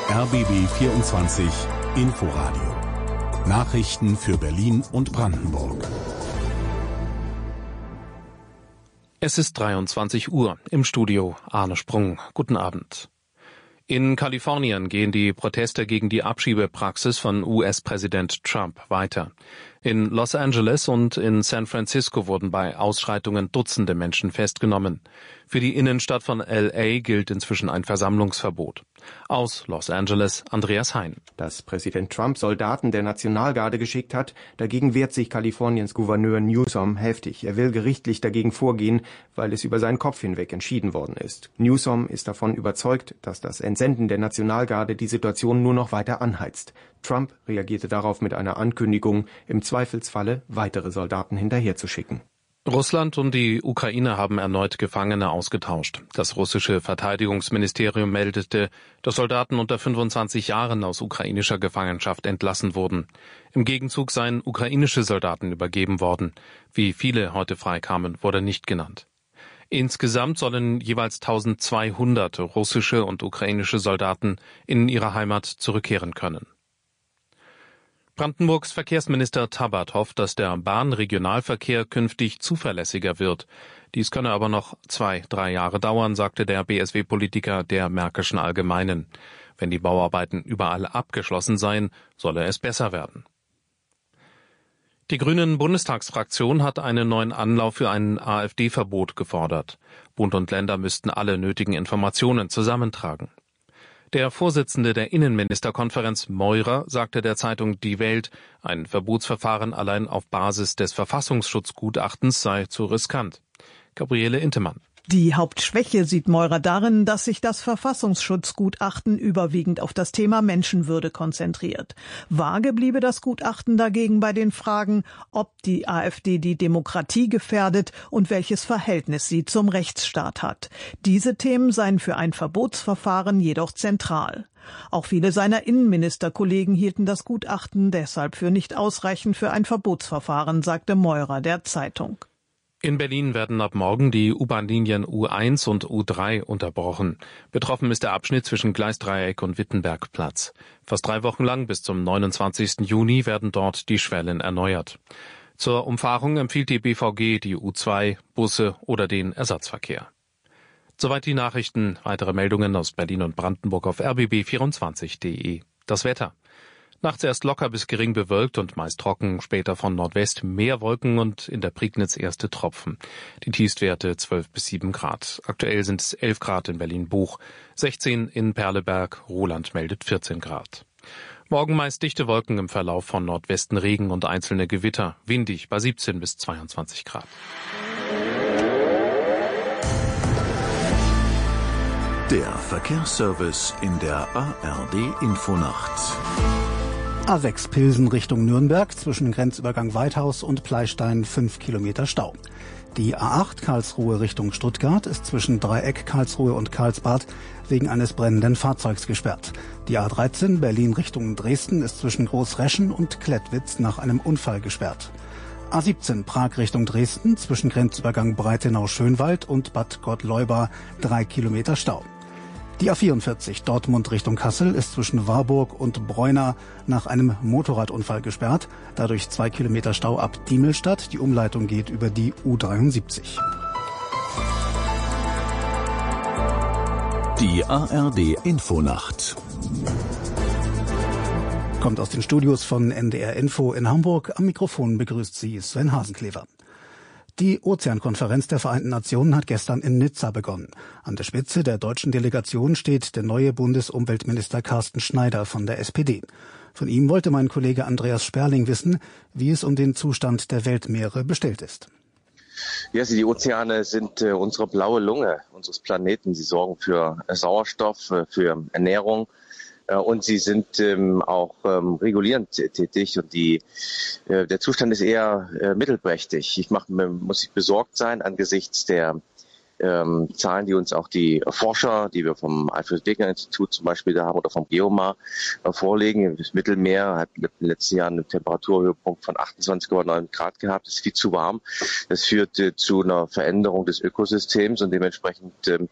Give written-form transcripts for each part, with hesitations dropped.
RBB 24 Inforadio. Nachrichten für Berlin und Brandenburg. Es ist 23 Uhr. Im Studio Arne Sprung. Guten Abend. In Kalifornien gehen die Proteste gegen die Abschiebepraxis von US-Präsident Trump weiter. In Los Angeles und in San Francisco wurden bei Ausschreitungen Dutzende Menschen festgenommen. Für die Innenstadt von L.A. gilt inzwischen ein Versammlungsverbot. Aus Los Angeles Andreas Hein. Dass Präsident Trump Soldaten der Nationalgarde geschickt hat, dagegen wehrt sich Kaliforniens Gouverneur Newsom heftig. Er will gerichtlich dagegen vorgehen, weil es über seinen Kopf hinweg entschieden worden ist. Newsom ist davon überzeugt, dass das Entsenden der Nationalgarde die Situation nur noch weiter anheizt. Trump reagierte darauf mit einer Ankündigung, im Zweifelsfalle weitere Soldaten hinterherzuschicken. Russland und die Ukraine haben erneut Gefangene ausgetauscht. Das russische Verteidigungsministerium meldete, dass Soldaten unter 25 Jahren aus ukrainischer Gefangenschaft entlassen wurden. Im Gegenzug seien ukrainische Soldaten übergeben worden. Wie viele heute freikamen, wurde nicht genannt. Insgesamt sollen jeweils 1200 russische und ukrainische Soldaten in ihre Heimat zurückkehren können. Brandenburgs Verkehrsminister Tabbert hofft, dass der Bahnregionalverkehr künftig zuverlässiger wird. Dies könne aber noch 2-3 Jahre dauern, sagte der BSW-Politiker der Märkischen Allgemeinen. Wenn die Bauarbeiten überall abgeschlossen seien, solle es besser werden. Die Grünen-Bundestagsfraktion hat einen neuen Anlauf für ein AfD-Verbot gefordert. Bund und Länder müssten alle nötigen Informationen zusammentragen. Der Vorsitzende der Innenministerkonferenz Meurer sagte der Zeitung Die Welt, ein Verbotsverfahren allein auf Basis des Verfassungsschutzgutachtens sei zu riskant. Gabriele Intemann. Die Hauptschwäche sieht Meurer darin, dass sich das Verfassungsschutzgutachten überwiegend auf das Thema Menschenwürde konzentriert. Vage bliebe das Gutachten dagegen bei den Fragen, ob die AfD die Demokratie gefährdet und welches Verhältnis sie zum Rechtsstaat hat. Diese Themen seien für ein Verbotsverfahren jedoch zentral. Auch viele seiner Innenministerkollegen hielten das Gutachten deshalb für nicht ausreichend für ein Verbotsverfahren, sagte Meurer der Zeitung. In Berlin werden ab morgen die U-Bahn-Linien U1 und U3 unterbrochen. Betroffen ist der Abschnitt zwischen Gleisdreieck und Wittenbergplatz. Fast 3 Wochen lang bis zum 29. Juni werden dort die Schwellen erneuert. Zur Umfahrung empfiehlt die BVG die U2, Busse oder den Ersatzverkehr. Soweit die Nachrichten. Weitere Meldungen aus Berlin und Brandenburg auf rbb24.de. Das Wetter. Nachts erst locker bis gering bewölkt und meist trocken, später von Nordwest mehr Wolken und in der Prignitz erste Tropfen. Die Tiefstwerte 12 bis 7 Grad. Aktuell sind es 11 Grad in Berlin-Buch, 16 in Perleberg, Roland meldet 14 Grad. Morgen meist dichte Wolken im Verlauf von Nordwesten Regen und einzelne Gewitter, windig bei 17 bis 22 Grad. Der Verkehrsservice in der ARD Infonacht. A6 Pilsen Richtung Nürnberg, zwischen Grenzübergang Weithaus und Pleistein 5 Kilometer Stau. Die A8 Karlsruhe Richtung Stuttgart ist zwischen Dreieck, Karlsruhe und Karlsbad wegen eines brennenden Fahrzeugs gesperrt. Die A13 Berlin Richtung Dresden ist zwischen Großreschen und Klettwitz nach einem Unfall gesperrt. A17 Prag Richtung Dresden, zwischen Grenzübergang Breitenau-Schönwald und Bad Gottleuba 3 Kilometer Stau. Die A44 Dortmund Richtung Kassel ist zwischen Warburg und Bräuna nach einem Motorradunfall gesperrt. Dadurch 2 Kilometer Stau ab Diemelstadt. Die Umleitung geht über die U73. Die ARD Infonacht. Kommt aus den Studios von NDR Info in Hamburg. Am Mikrofon begrüßt Sie Sven Hasenklever. Die Ozeankonferenz der Vereinten Nationen hat gestern in Nizza begonnen. An der Spitze der deutschen Delegation steht der neue Bundesumweltminister Carsten Schneider von der SPD. Von ihm wollte mein Kollege Andreas Sperling wissen, wie es um den Zustand der Weltmeere bestellt ist. Ja, die Ozeane sind unsere blaue Lunge unseres Planeten. Sie sorgen für Sauerstoff, für Ernährung. Und sie sind auch regulierend tätig und der Zustand ist eher mittelprächtig. Muss ich besorgt sein angesichts der Zahlen, die uns auch die Forscher, die wir vom Alfred-Wegener-Institut zum Beispiel da haben oder vom Geomar vorlegen. Das Mittelmeer hat in den letzten Jahren einen Temperaturhöhepunkt von 28,9 Grad gehabt. Das ist viel zu warm. Das führt zu einer Veränderung des Ökosystems und dementsprechend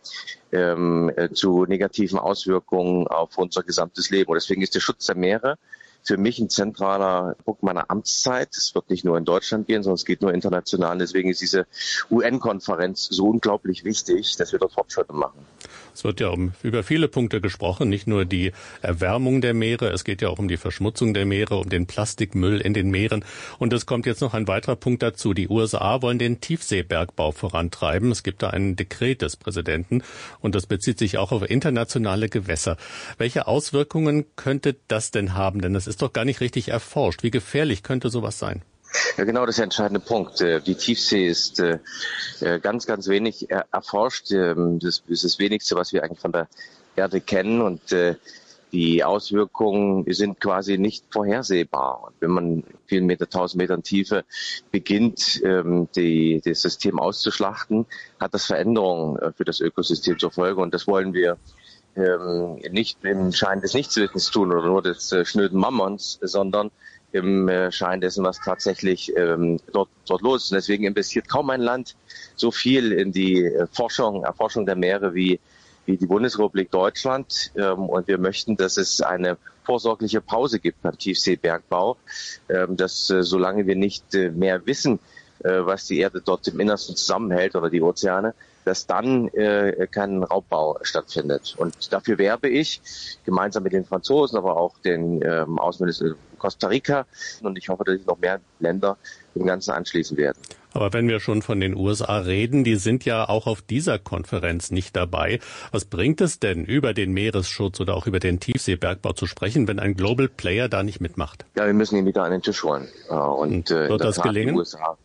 zu negativen Auswirkungen auf unser gesamtes Leben. Und deswegen ist der Schutz der Meere für mich ein zentraler Punkt meiner Amtszeit. Es wird nicht nur in Deutschland gehen, sondern es geht nur international. Deswegen ist diese UN-Konferenz so unglaublich wichtig, dass wir dort Fortschritte machen. Es wird ja über viele Punkte gesprochen, nicht nur die Erwärmung der Meere, es geht ja auch um die Verschmutzung der Meere, um den Plastikmüll in den Meeren. Und es kommt jetzt noch ein weiterer Punkt dazu. Die USA wollen den Tiefseebergbau vorantreiben. Es gibt da ein Dekret des Präsidenten und das bezieht sich auch auf internationale Gewässer. Welche Auswirkungen könnte das denn haben? Denn das ist doch gar nicht richtig erforscht. Wie gefährlich könnte sowas sein? Ja, genau, das ist der entscheidende Punkt. Die Tiefsee ist ganz, ganz wenig erforscht. Das ist das Wenigste, was wir eigentlich von der Erde kennen. Und die Auswirkungen sind quasi nicht vorhersehbar. Und wenn man vielen Meter, 1000 Metern Tiefe beginnt, das System auszuschlachten, hat das Veränderungen für das Ökosystem zur Folge. Und das wollen wir nicht im Schein des Nichtswissens tun oder nur des schnöden Mammons, sondern im Schein dessen, was tatsächlich dort los ist. Und deswegen investiert kaum ein Land so viel in die Erforschung der Meere wie die Bundesrepublik Deutschland. Und wir möchten, dass es eine vorsorgliche Pause gibt beim Tiefseebergbau, dass solange wir nicht mehr wissen, was die Erde dort im Innersten zusammenhält oder die Ozeane, dass dann kein Raubbau stattfindet. Und dafür werbe ich gemeinsam mit den Franzosen, aber auch den Außenminister Costa Rica. Und ich hoffe, dass sich noch mehr Länder dem Ganzen anschließen werden. Aber wenn wir schon von den USA reden, die sind ja auch auf dieser Konferenz nicht dabei. Was bringt es denn, über den Meeresschutz oder auch über den Tiefseebergbau zu sprechen, wenn ein Global Player da nicht mitmacht? Ja, wir müssen ihn wieder an den Tisch holen. Und wird das gelingen?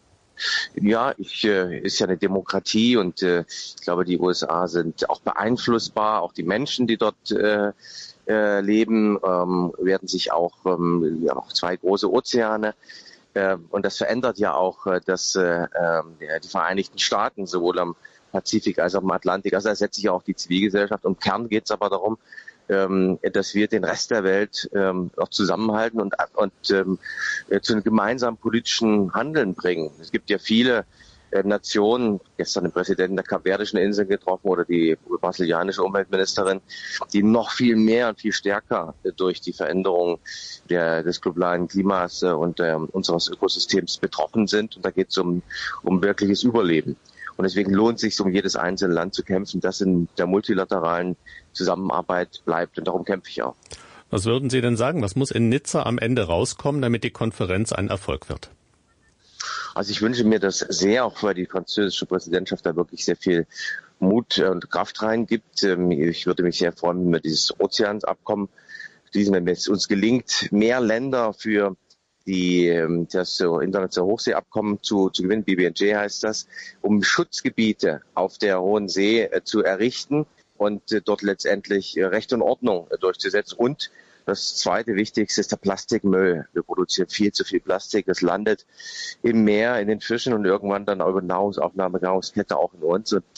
Ja, ist ja eine Demokratie und ich glaube, die USA sind auch beeinflussbar. Auch die Menschen, die dort leben, werden sich auch zwei große Ozeane. Und das verändert ja auch, dass die Vereinigten Staaten sowohl am Pazifik als auch am Atlantik, also da setzt sich ja auch die Zivilgesellschaft. Im Kern geht es aber darum, dass wir den Rest der Welt auch zusammenhalten und zu einem gemeinsamen politischen Handeln bringen. Es gibt ja viele Nationen, gestern den Präsidenten der Kapverdischen Inseln getroffen oder die brasilianische Umweltministerin, die noch viel mehr und viel stärker durch die Veränderung des globalen Klimas und unseres Ökosystems betroffen sind. Und da geht es um wirkliches Überleben. Und deswegen lohnt es sich, um jedes einzelne Land zu kämpfen, das in der multilateralen Zusammenarbeit bleibt. Und darum kämpfe ich auch. Was würden Sie denn sagen? Was muss in Nizza am Ende rauskommen, damit die Konferenz ein Erfolg wird? Also ich wünsche mir das sehr, auch weil die französische Präsidentschaft da wirklich sehr viel Mut und Kraft reingibt. Ich würde mich sehr freuen, wenn wir dieses Ozeansabkommen schließen, wenn es uns gelingt, mehr Länder für das internationale Hochseeabkommen zu gewinnen, BBNJ heißt das, um Schutzgebiete auf der Hohen See zu errichten und dort letztendlich Recht und Ordnung durchzusetzen. Und das zweite Wichtigste ist der Plastikmüll. Wir produzieren viel zu viel Plastik. Es landet im Meer, in den Fischen und irgendwann dann über Nahrungskette auch in uns. Und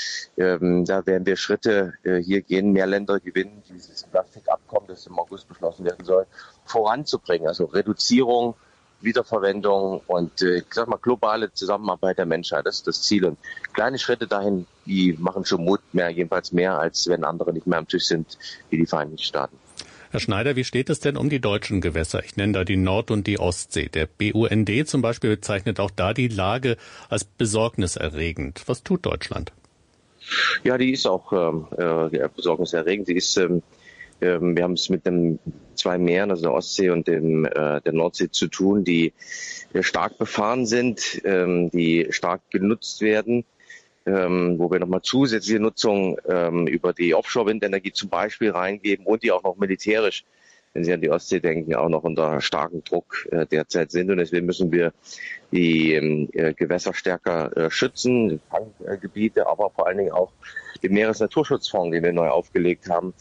da werden wir Schritte hier gehen, mehr Länder gewinnen, dieses Plastikabkommen, das im August beschlossen werden soll, voranzubringen. Also Reduzierung, Wiederverwendung und ich sag mal globale Zusammenarbeit der Menschheit. Das ist das Ziel. Und kleine Schritte dahin, die machen schon Mut, jedenfalls mehr, als wenn andere nicht mehr am Tisch sind, wie die Vereinigten Staaten. Herr Schneider, wie steht es denn um die deutschen Gewässer? Ich nenne da die Nord- und die Ostsee. Der BUND zum Beispiel bezeichnet auch da die Lage als besorgniserregend. Was tut Deutschland? Ja, die ist auch besorgniserregend. Sie ist, wir haben es mit den zwei Meeren, also der Ostsee und der Nordsee zu tun, die stark befahren sind, die stark genutzt werden. Wo wir nochmal zusätzliche Nutzung über die Offshore-Windenergie zum Beispiel reingeben und die auch noch militärisch, wenn Sie an die Ostsee denken, auch noch unter starkem Druck derzeit sind. Und deswegen müssen wir die Gewässer stärker schützen, Fanggebiete, aber vor allen Dingen auch den Meeresnaturschutzfonds, den wir neu aufgelegt haben,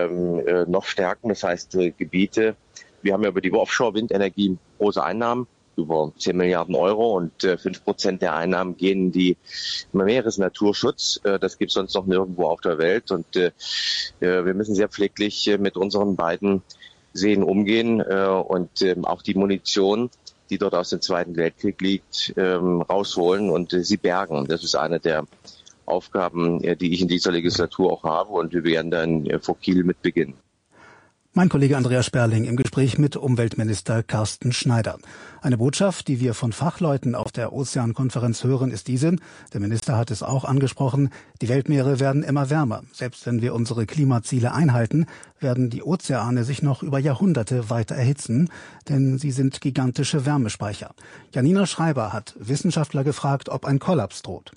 noch stärken. Das heißt Gebiete. Wir haben ja über die Offshore-Windenergie große Einnahmen über 10 Milliarden Euro und 5% der Einnahmen gehen in die Meeresnaturschutz. Das gibt es sonst noch nirgendwo auf der Welt und wir müssen sehr pfleglich mit unseren beiden Seen umgehen und auch die Munition, die dort aus dem Zweiten Weltkrieg liegt, rausholen und sie bergen. Das ist eine der Aufgaben, die ich in dieser Legislatur auch habe und wir werden dann vor Kiel mit beginnen. Mein Kollege Andreas Sperling im Gespräch mit Umweltminister Carsten Schneider. Eine Botschaft, die wir von Fachleuten auf der Ozeankonferenz hören, ist diese. Der Minister hat es auch angesprochen. Die Weltmeere werden immer wärmer. Selbst wenn wir unsere Klimaziele einhalten, werden die Ozeane sich noch über Jahrhunderte weiter erhitzen, denn sie sind gigantische Wärmespeicher. Janina Schreiber hat Wissenschaftler gefragt, ob ein Kollaps droht.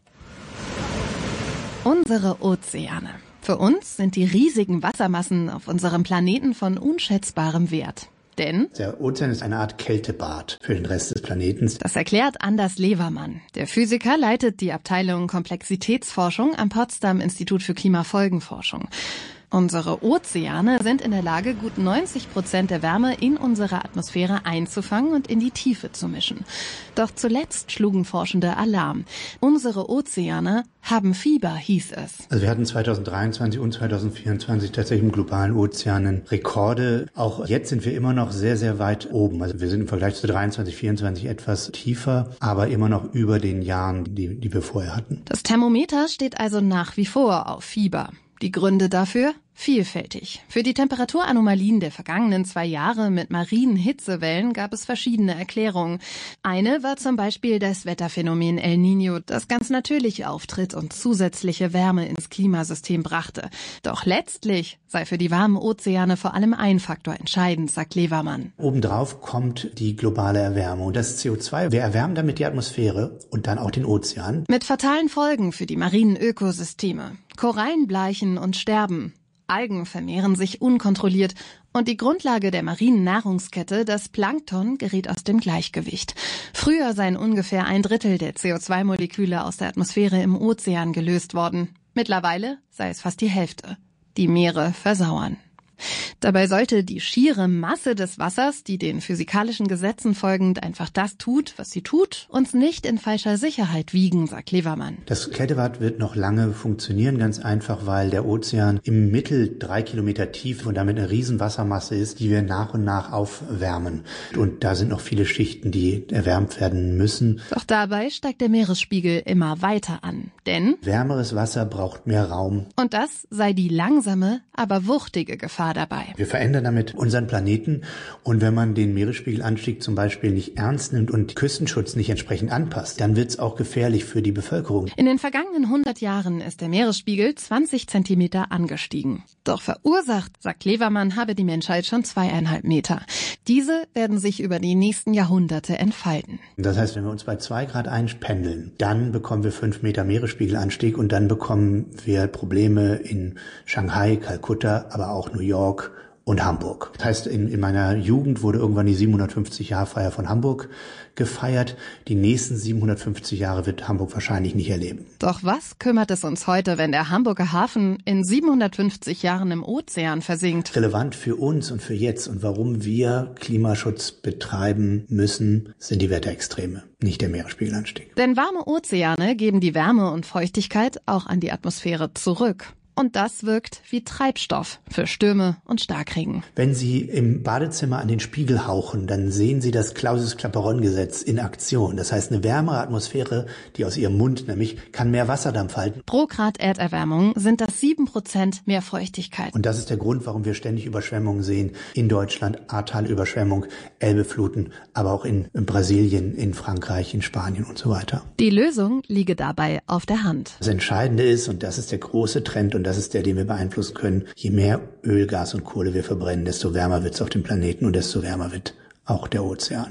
Unsere Ozeane. Für uns sind die riesigen Wassermassen auf unserem Planeten von unschätzbarem Wert. Denn der Ozean ist eine Art Kältebad für den Rest des Planeten. Das erklärt Anders Levermann. Der Physiker leitet die Abteilung Komplexitätsforschung am Potsdam Institut für Klimafolgenforschung. Unsere Ozeane sind in der Lage, gut 90% der Wärme in unserer Atmosphäre einzufangen und in die Tiefe zu mischen. Doch zuletzt schlugen Forschende Alarm. Unsere Ozeane haben Fieber, hieß es. Also wir hatten 2023 und 2024 tatsächlich im globalen Ozeanen Rekorde. Auch jetzt sind wir immer noch sehr, sehr weit oben. Also wir sind im Vergleich zu 23, 24 etwas tiefer, aber immer noch über den Jahren, die wir vorher hatten. Das Thermometer steht also nach wie vor auf Fieber. Die Gründe dafür? Vielfältig. Für die Temperaturanomalien der vergangenen 2 Jahre mit marinen Hitzewellen gab es verschiedene Erklärungen. Eine war zum Beispiel das Wetterphänomen El Niño, das ganz natürlich auftritt und zusätzliche Wärme ins Klimasystem brachte. Doch letztlich sei für die warmen Ozeane vor allem ein Faktor entscheidend, sagt Levermann. Obendrauf kommt die globale Erwärmung. Das CO2, wir erwärmen damit die Atmosphäre und dann auch den Ozean. Mit fatalen Folgen für die marinen Ökosysteme. Korallen bleichen und sterben. Algen vermehren sich unkontrolliert und die Grundlage der marinen Nahrungskette, das Plankton, gerät aus dem Gleichgewicht. Früher seien ungefähr 1/3 der CO2-Moleküle aus der Atmosphäre im Ozean gelöst worden. Mittlerweile sei es fast die Hälfte. Die Meere versauern. Dabei sollte die schiere Masse des Wassers, die den physikalischen Gesetzen folgend einfach das tut, was sie tut, uns nicht in falscher Sicherheit wiegen, sagt Levermann. Das Kältebad wird noch lange funktionieren, ganz einfach, weil der Ozean im Mittel 3 Kilometer tief und damit eine riesen Wassermasse ist, die wir nach und nach aufwärmen. Und da sind noch viele Schichten, die erwärmt werden müssen. Doch dabei steigt der Meeresspiegel immer weiter an, denn wärmeres Wasser braucht mehr Raum. Und das sei die langsame, aber wuchtige Gefahr dabei. Wir verändern damit unseren Planeten und wenn man den Meeresspiegelanstieg zum Beispiel nicht ernst nimmt und Küstenschutz nicht entsprechend anpasst, dann wird es auch gefährlich für die Bevölkerung. In den vergangenen 100 Jahren ist der Meeresspiegel 20 Zentimeter angestiegen. Doch verursacht, sagt Levermann, habe die Menschheit schon 2,5 Meter. Diese werden sich über die nächsten Jahrhunderte entfalten. Das heißt, wenn wir uns bei 2 Grad einpendeln, dann bekommen wir 5 Meter Meeresspiegelanstieg und dann bekommen wir Probleme in Shanghai, Kalkutta, aber auch New York und Hamburg. Das heißt, in meiner Jugend wurde irgendwann die 750-Jahr-Feier von Hamburg gefeiert. Die nächsten 750 Jahre wird Hamburg wahrscheinlich nicht erleben. Doch was kümmert es uns heute, wenn der Hamburger Hafen in 750 Jahren im Ozean versinkt? Relevant für uns und für jetzt und warum wir Klimaschutz betreiben müssen, sind die Wetterextreme, nicht der Meeresspiegelanstieg. Denn warme Ozeane geben die Wärme und Feuchtigkeit auch an die Atmosphäre zurück. Und das wirkt wie Treibstoff für Stürme und Starkregen. Wenn Sie im Badezimmer an den Spiegel hauchen, dann sehen Sie das Clausius-Clapeyron-Gesetz in Aktion. Das heißt, eine wärmere Atmosphäre, die aus Ihrem Mund nämlich, kann mehr Wasserdampf halten. Pro Grad Erderwärmung sind das 7% mehr Feuchtigkeit. Und das ist der Grund, warum wir ständig Überschwemmungen sehen. In Deutschland, Ahrtal-Überschwemmung, Elbefluten, aber auch in Brasilien, in Frankreich, in Spanien und so weiter. Die Lösung liege dabei auf der Hand. Das Entscheidende ist, und das ist der große Trend, und das ist der, den wir beeinflussen können. Je mehr Öl, Gas und Kohle wir verbrennen, desto wärmer wird es auf dem Planeten und desto wärmer wird auch der Ozean.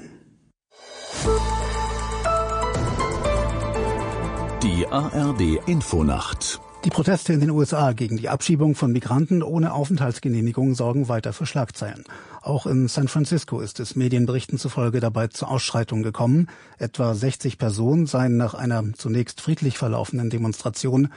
Die ARD-Infonacht. Die Proteste in den USA gegen die Abschiebung von Migranten ohne Aufenthaltsgenehmigung sorgen weiter für Schlagzeilen. Auch in San Francisco ist es Medienberichten zufolge dabei zu Ausschreitungen gekommen. Etwa 60 Personen seien nach einer zunächst friedlich verlaufenden Demonstration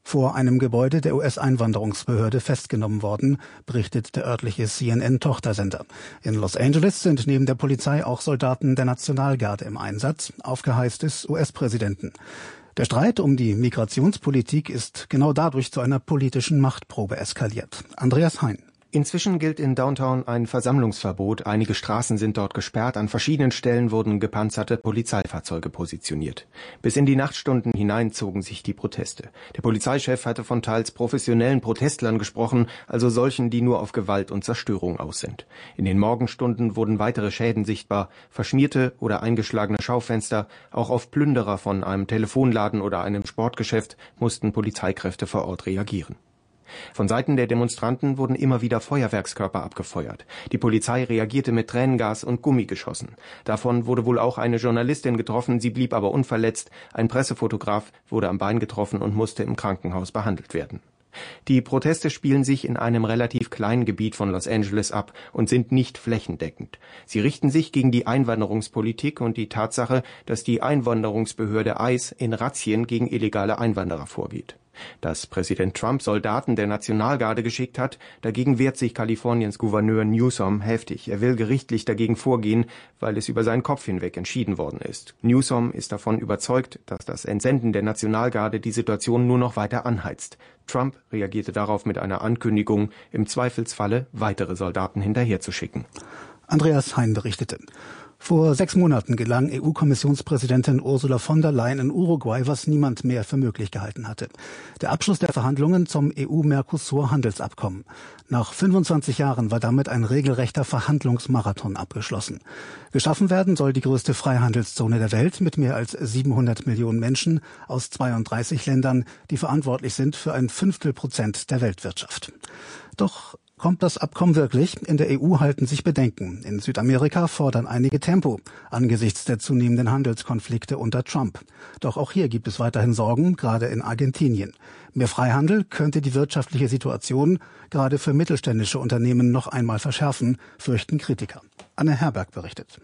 vor einem Gebäude der US-Einwanderungsbehörde festgenommen worden, berichtet der örtliche CNN-Tochtersender. In Los Angeles sind neben der Polizei auch Soldaten der Nationalgarde im Einsatz, auf Geheiß des US-Präsidenten. Der Streit um die Migrationspolitik ist genau dadurch zu einer politischen Machtprobe eskaliert. Andreas Hein. Inzwischen gilt in Downtown ein Versammlungsverbot. Einige Straßen sind dort gesperrt. An verschiedenen Stellen wurden gepanzerte Polizeifahrzeuge positioniert. Bis in die Nachtstunden hinein zogen sich die Proteste. Der Polizeichef hatte von teils professionellen Protestlern gesprochen, also solchen, die nur auf Gewalt und Zerstörung aus sind. In den Morgenstunden wurden weitere Schäden sichtbar. Verschmierte oder eingeschlagene Schaufenster, auch auf Plünderer von einem Telefonladen oder einem Sportgeschäft mussten Polizeikräfte vor Ort reagieren. Von Seiten der Demonstranten wurden immer wieder Feuerwerkskörper abgefeuert. Die Polizei reagierte mit Tränengas und Gummigeschossen. Davon wurde wohl auch eine Journalistin getroffen, sie blieb aber unverletzt. Ein Pressefotograf wurde am Bein getroffen und musste im Krankenhaus behandelt werden. Die Proteste spielen sich in einem relativ kleinen Gebiet von Los Angeles ab und sind nicht flächendeckend. Sie richten sich gegen die Einwanderungspolitik und die Tatsache, dass die Einwanderungsbehörde ICE in Razzien gegen illegale Einwanderer vorgeht. Dass Präsident Trump Soldaten der Nationalgarde geschickt hat, dagegen wehrt sich Kaliforniens Gouverneur Newsom heftig. Er will gerichtlich dagegen vorgehen, weil es über seinen Kopf hinweg entschieden worden ist. Newsom ist davon überzeugt, dass das Entsenden der Nationalgarde die Situation nur noch weiter anheizt. Trump reagierte darauf mit einer Ankündigung, im Zweifelsfalle weitere Soldaten hinterherzuschicken. Andreas Hein berichtete. Vor 6 Monaten gelang EU-Kommissionspräsidentin Ursula von der Leyen in Uruguay, was niemand mehr für möglich gehalten hatte. Der Abschluss der Verhandlungen zum EU-Mercosur-Handelsabkommen. Nach 25 Jahren war damit ein regelrechter Verhandlungsmarathon abgeschlossen. Geschaffen werden soll die größte Freihandelszone der Welt mit mehr als 700 Millionen Menschen aus 32 Ländern, die verantwortlich sind für 0,25% der Weltwirtschaft. Doch kommt das Abkommen wirklich? In der EU halten sich Bedenken. In Südamerika fordern einige Tempo angesichts der zunehmenden Handelskonflikte unter Trump. Doch auch hier gibt es weiterhin Sorgen, gerade in Argentinien. Mehr Freihandel könnte die wirtschaftliche Situation gerade für mittelständische Unternehmen noch einmal verschärfen, fürchten Kritiker. Anne Herberg berichtet.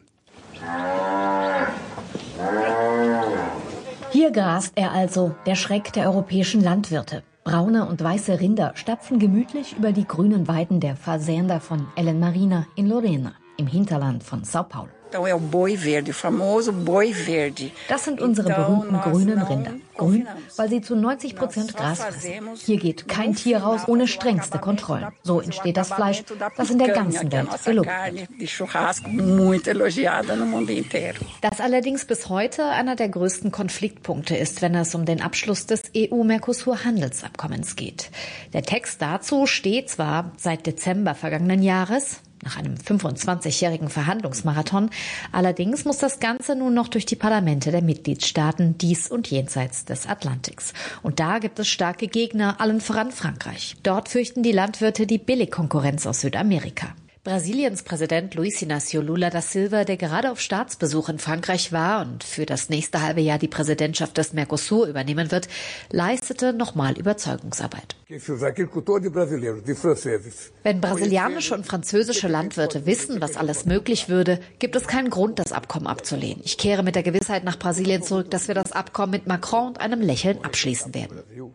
Hier grast er also, der Schreck der europäischen Landwirte. Braune und weiße Rinder stapfen gemütlich über die grünen Weiden der Fazenda von Ellen Marina in Lorena, im Hinterland von São Paulo. Das sind unsere berühmten grünen Rinder. Grün, weil sie zu 90% Gras fressen. Hier geht kein Tier raus ohne strengste Kontrollen. So entsteht das Fleisch, das in der ganzen Welt gelobt wird. Das allerdings bis heute einer der größten Konfliktpunkte ist, wenn es um den Abschluss des EU-Mercosur-Handelsabkommens geht. Der Text dazu steht zwar seit Dezember vergangenen Jahres, nach einem 25-jährigen Verhandlungsmarathon. Allerdings muss das Ganze nun noch durch die Parlamente der Mitgliedstaaten dies und jenseits des Atlantiks. Und da gibt es starke Gegner, allen voran Frankreich. Dort fürchten die Landwirte die Billigkonkurrenz aus Südamerika. Brasiliens Präsident Luiz Inácio Lula da Silva, der gerade auf Staatsbesuch in Frankreich war und für das nächste halbe Jahr die Präsidentschaft des Mercosur übernehmen wird, leistete nochmal Überzeugungsarbeit. Wenn brasilianische und französische Landwirte wissen, was alles möglich würde, gibt es keinen Grund, das Abkommen abzulehnen. Ich kehre mit der Gewissheit nach Brasilien zurück, dass wir das Abkommen mit Macron und einem Lächeln abschließen werden.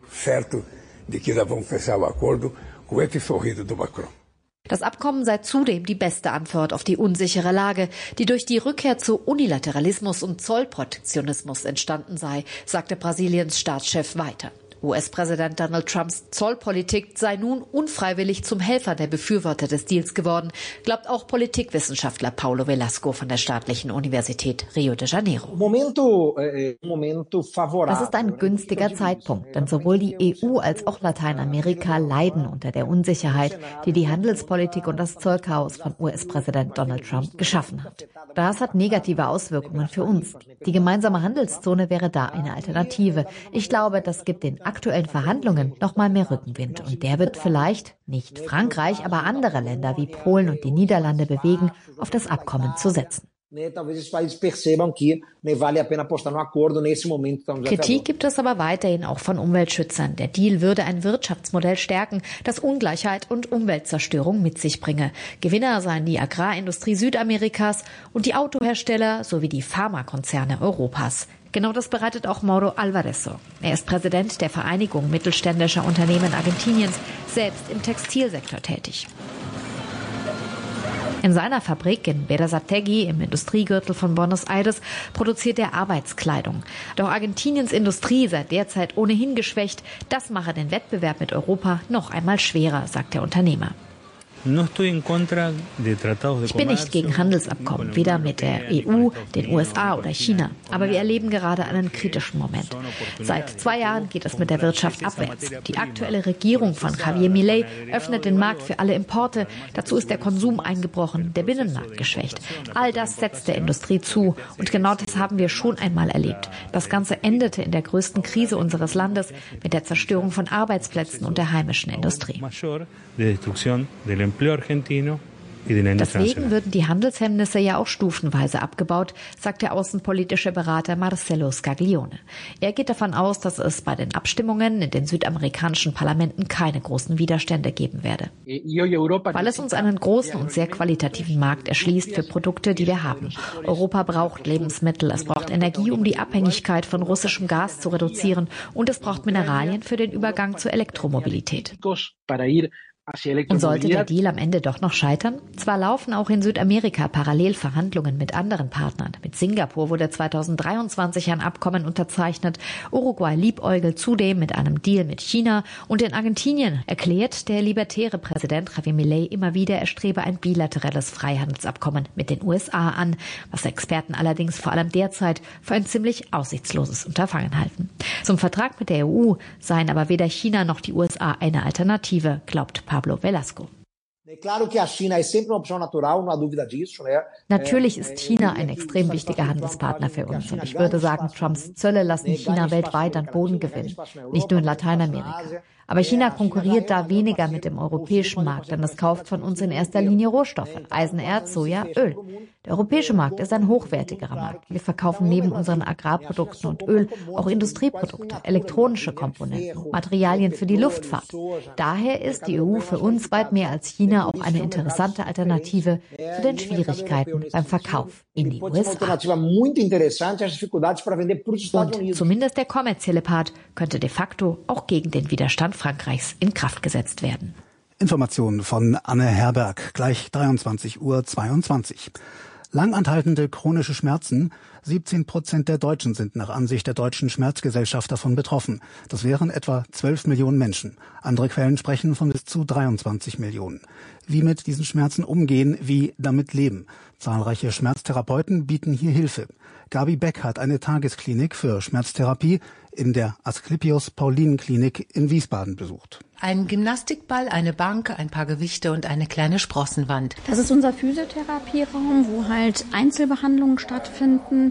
Das Abkommen sei zudem die beste Antwort auf die unsichere Lage, die durch die Rückkehr zu Unilateralismus und Zollprotektionismus entstanden sei, sagte Brasiliens Staatschef weiter. US-Präsident Donald Trumps Zollpolitik sei nun unfreiwillig zum Helfer der Befürworter des Deals geworden, glaubt auch Politikwissenschaftler Paulo Velasco von der Staatlichen Universität Rio de Janeiro. Das ist ein günstiger Zeitpunkt, denn sowohl die EU als auch Lateinamerika leiden unter der Unsicherheit, die die Handelspolitik und das Zollchaos von US-Präsident Donald Trump geschaffen hat. Das hat negative Auswirkungen für uns. Die gemeinsame Handelszone wäre da eine Alternative. Ich glaube, das gibt den aktuellen Verhandlungen noch mal mehr Rückenwind. Und der wird vielleicht nicht Frankreich, aber andere Länder wie Polen und die Niederlande bewegen, auf das Abkommen zu setzen. Kritik gibt es aber weiterhin auch von Umweltschützern. Der Deal würde ein Wirtschaftsmodell stärken, das Ungleichheit und Umweltzerstörung mit sich bringe. Gewinner seien die Agrarindustrie Südamerikas und die Autohersteller sowie die Pharmakonzerne Europas. Genau das bereitet auch Mauro Alvarez so. Er ist Präsident der Vereinigung mittelständischer Unternehmen Argentiniens, selbst im Textilsektor tätig. In seiner Fabrik in Berazategui im Industriegürtel von Buenos Aires produziert er Arbeitskleidung. Doch Argentiniens Industrie sei derzeit ohnehin geschwächt. Das mache den Wettbewerb mit Europa noch einmal schwerer, sagt der Unternehmer. Ich bin nicht gegen Handelsabkommen, weder mit der EU, den USA oder China. Aber wir erleben gerade einen kritischen Moment. Seit 2 Jahren geht es mit der Wirtschaft abwärts. Die aktuelle Regierung von Javier Milei öffnet den Markt für alle Importe. Dazu ist der Konsum eingebrochen, der Binnenmarkt geschwächt. All das setzt der Industrie zu. Und genau das haben wir schon einmal erlebt. Das Ganze endete in der größten Krise unseres Landes mit der Zerstörung von Arbeitsplätzen und der heimischen Industrie. Deswegen würden die Handelshemmnisse ja auch stufenweise abgebaut, sagt der außenpolitische Berater Marcelo Scaglione. Er geht davon aus, dass es bei den Abstimmungen in den südamerikanischen Parlamenten keine großen Widerstände geben werde. Weil es uns einen großen und sehr qualitativen Markt erschließt für Produkte, die wir haben. Europa braucht Lebensmittel, es braucht Energie, um die Abhängigkeit von russischem Gas zu reduzieren, und es braucht Mineralien für den Übergang zur Elektromobilität. Und sollte der Deal am Ende doch noch scheitern? Zwar laufen auch in Südamerika parallel Verhandlungen mit anderen Partnern. Mit Singapur wurde 2023 ein Abkommen unterzeichnet. Uruguay liebäugelt zudem mit einem Deal mit China. Und in Argentinien erklärt der libertäre Präsident Javier Milei immer wieder, er strebe ein bilaterales Freihandelsabkommen mit den USA an, was Experten allerdings vor allem derzeit für ein ziemlich aussichtsloses Unterfangen halten. Zum Vertrag mit der EU seien aber weder China noch die USA eine Alternative, glaubt Pablo Velasco. Natürlich ist China ein extrem wichtiger Handelspartner für uns. Und ich würde sagen, Trumps Zölle lassen China weltweit an Boden gewinnen. Nicht nur in Lateinamerika. Aber China konkurriert da weniger mit dem europäischen Markt, denn es kauft von uns in erster Linie Rohstoffe, Eisenerz, Soja, Öl. Der europäische Markt ist ein hochwertigerer Markt. Wir verkaufen neben unseren Agrarprodukten und Öl auch Industrieprodukte, elektronische Komponenten, Materialien für die Luftfahrt. Daher ist die EU für uns weit mehr als China auch eine interessante Alternative zu den Schwierigkeiten beim Verkauf in die USA. Und zumindest der kommerzielle Part könnte de facto auch gegen den Widerstand Frankreichs in Kraft gesetzt werden. Informationen von Anne Herberg, gleich 23:22 Uhr. Langanhaltende chronische Schmerzen. 17% der Deutschen sind nach Ansicht der Deutschen Schmerzgesellschaft davon betroffen. Das wären etwa 12 Millionen Menschen. Andere Quellen sprechen von bis zu 23 Millionen. Wie mit diesen Schmerzen umgehen, wie damit leben. Zahlreiche Schmerztherapeuten bieten hier Hilfe. Gabi Beck hat eine Tagesklinik für Schmerztherapie in der Asklepios-Paulinen-Klinik in Wiesbaden besucht. Ein Gymnastikball, eine Bank, ein paar Gewichte und eine kleine Sprossenwand. Das ist unser Physiotherapieraum, wo halt Einzelbehandlungen stattfinden,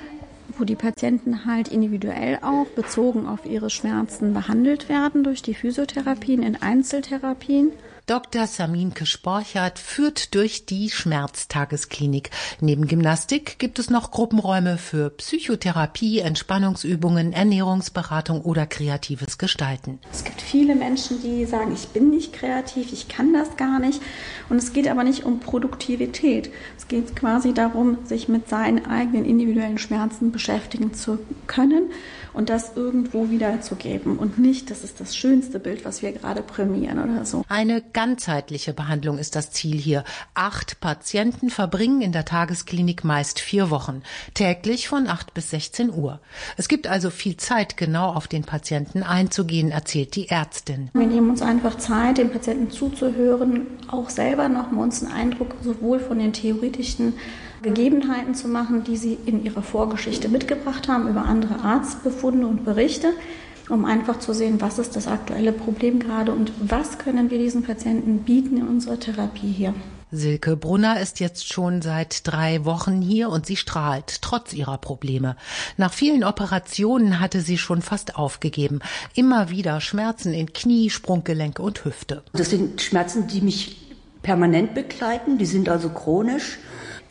wo die Patienten halt individuell auch bezogen auf ihre Schmerzen behandelt werden durch die Physiotherapien in Einzeltherapien. Dr. Saminke Sporchert führt durch die Schmerztagesklinik. Neben Gymnastik gibt es noch Gruppenräume für Psychotherapie, Entspannungsübungen, Ernährungsberatung oder kreatives Gestalten. Es gibt viele Menschen, die sagen, ich bin nicht kreativ, ich kann das gar nicht. Und es geht aber nicht um Produktivität. Es geht quasi darum, sich mit seinen eigenen individuellen Schmerzen beschäftigen zu können und das irgendwo wiederzugeben. Und nicht, das ist das schönste Bild, was wir gerade prämieren oder so. Eine ganzheitliche Behandlung ist das Ziel hier. 8 Patienten verbringen in der Tagesklinik meist 4 Wochen, täglich von 8 bis 16 Uhr. Es gibt also viel Zeit, genau auf den Patienten einzugehen, erzählt die Ärztin. Wir nehmen uns einfach Zeit, den Patienten zuzuhören, auch selber nochmal uns einen Eindruck sowohl von den theoretischen Gegebenheiten zu machen, die sie in ihrer Vorgeschichte mitgebracht haben, über andere Arztbefunde und Berichte, um einfach zu sehen, was ist das aktuelle Problem gerade und was können wir diesen Patienten bieten in unserer Therapie hier. Silke Brunner ist jetzt schon seit 3 Wochen hier und sie strahlt, trotz ihrer Probleme. Nach vielen Operationen hatte sie schon fast aufgegeben. Immer wieder Schmerzen in Knie, Sprunggelenke und Hüfte. Das sind Schmerzen, die mich permanent begleiten, die sind also chronisch.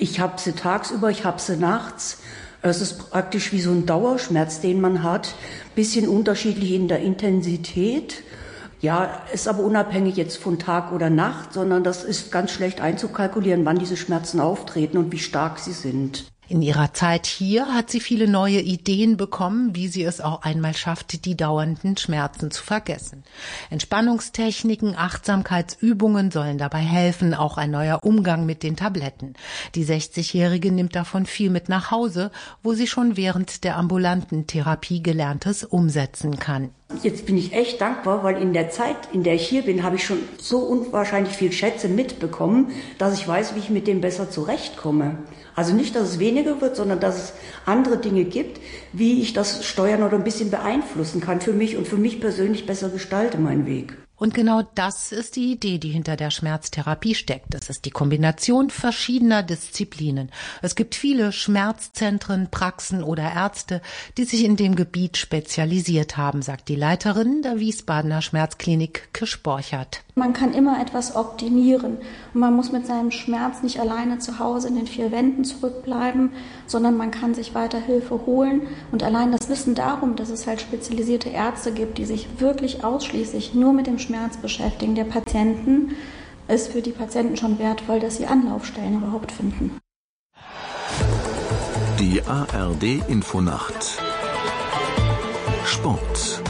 Ich habe sie tagsüber, ich habe sie nachts. Es ist praktisch wie so ein Dauerschmerz, den man hat. Bisschen unterschiedlich in der Intensität. Ja, ist aber unabhängig jetzt von Tag oder Nacht, sondern das ist ganz schlecht einzukalkulieren, wann diese Schmerzen auftreten und wie stark sie sind. In ihrer Zeit hier hat sie viele neue Ideen bekommen, wie sie es auch einmal schafft, die dauernden Schmerzen zu vergessen. Entspannungstechniken, Achtsamkeitsübungen sollen dabei helfen, auch ein neuer Umgang mit den Tabletten. Die 60-Jährige nimmt davon viel mit nach Hause, wo sie schon während der ambulanten Therapie Gelerntes umsetzen kann. Jetzt bin ich echt dankbar, weil in der Zeit, in der ich hier bin, habe ich schon so unwahrscheinlich viel Schätze mitbekommen, dass ich weiß, wie ich mit dem besser zurechtkomme. Also nicht, dass es weniger wird, sondern dass es andere Dinge gibt, wie ich das steuern oder ein bisschen beeinflussen kann für mich und für mich persönlich besser gestalte meinen Weg. Und genau das ist die Idee, die hinter der Schmerztherapie steckt. Das ist die Kombination verschiedener Disziplinen. Es gibt viele Schmerzzentren, Praxen oder Ärzte, die sich in dem Gebiet spezialisiert haben, sagt die Leiterin der Wiesbadener Schmerzklinik Kirsch-Borchert. Man kann immer etwas optimieren und man muss mit seinem Schmerz nicht alleine zu Hause in den vier Wänden zurückbleiben, sondern man kann sich weiter Hilfe holen. Und allein das Wissen darum, dass es halt spezialisierte Ärzte gibt, die sich wirklich ausschließlich nur mit dem Schmerz beschäftigen der Patienten, ist für die Patienten schon wertvoll, dass sie Anlaufstellen überhaupt finden. Die ARD Infonacht Sport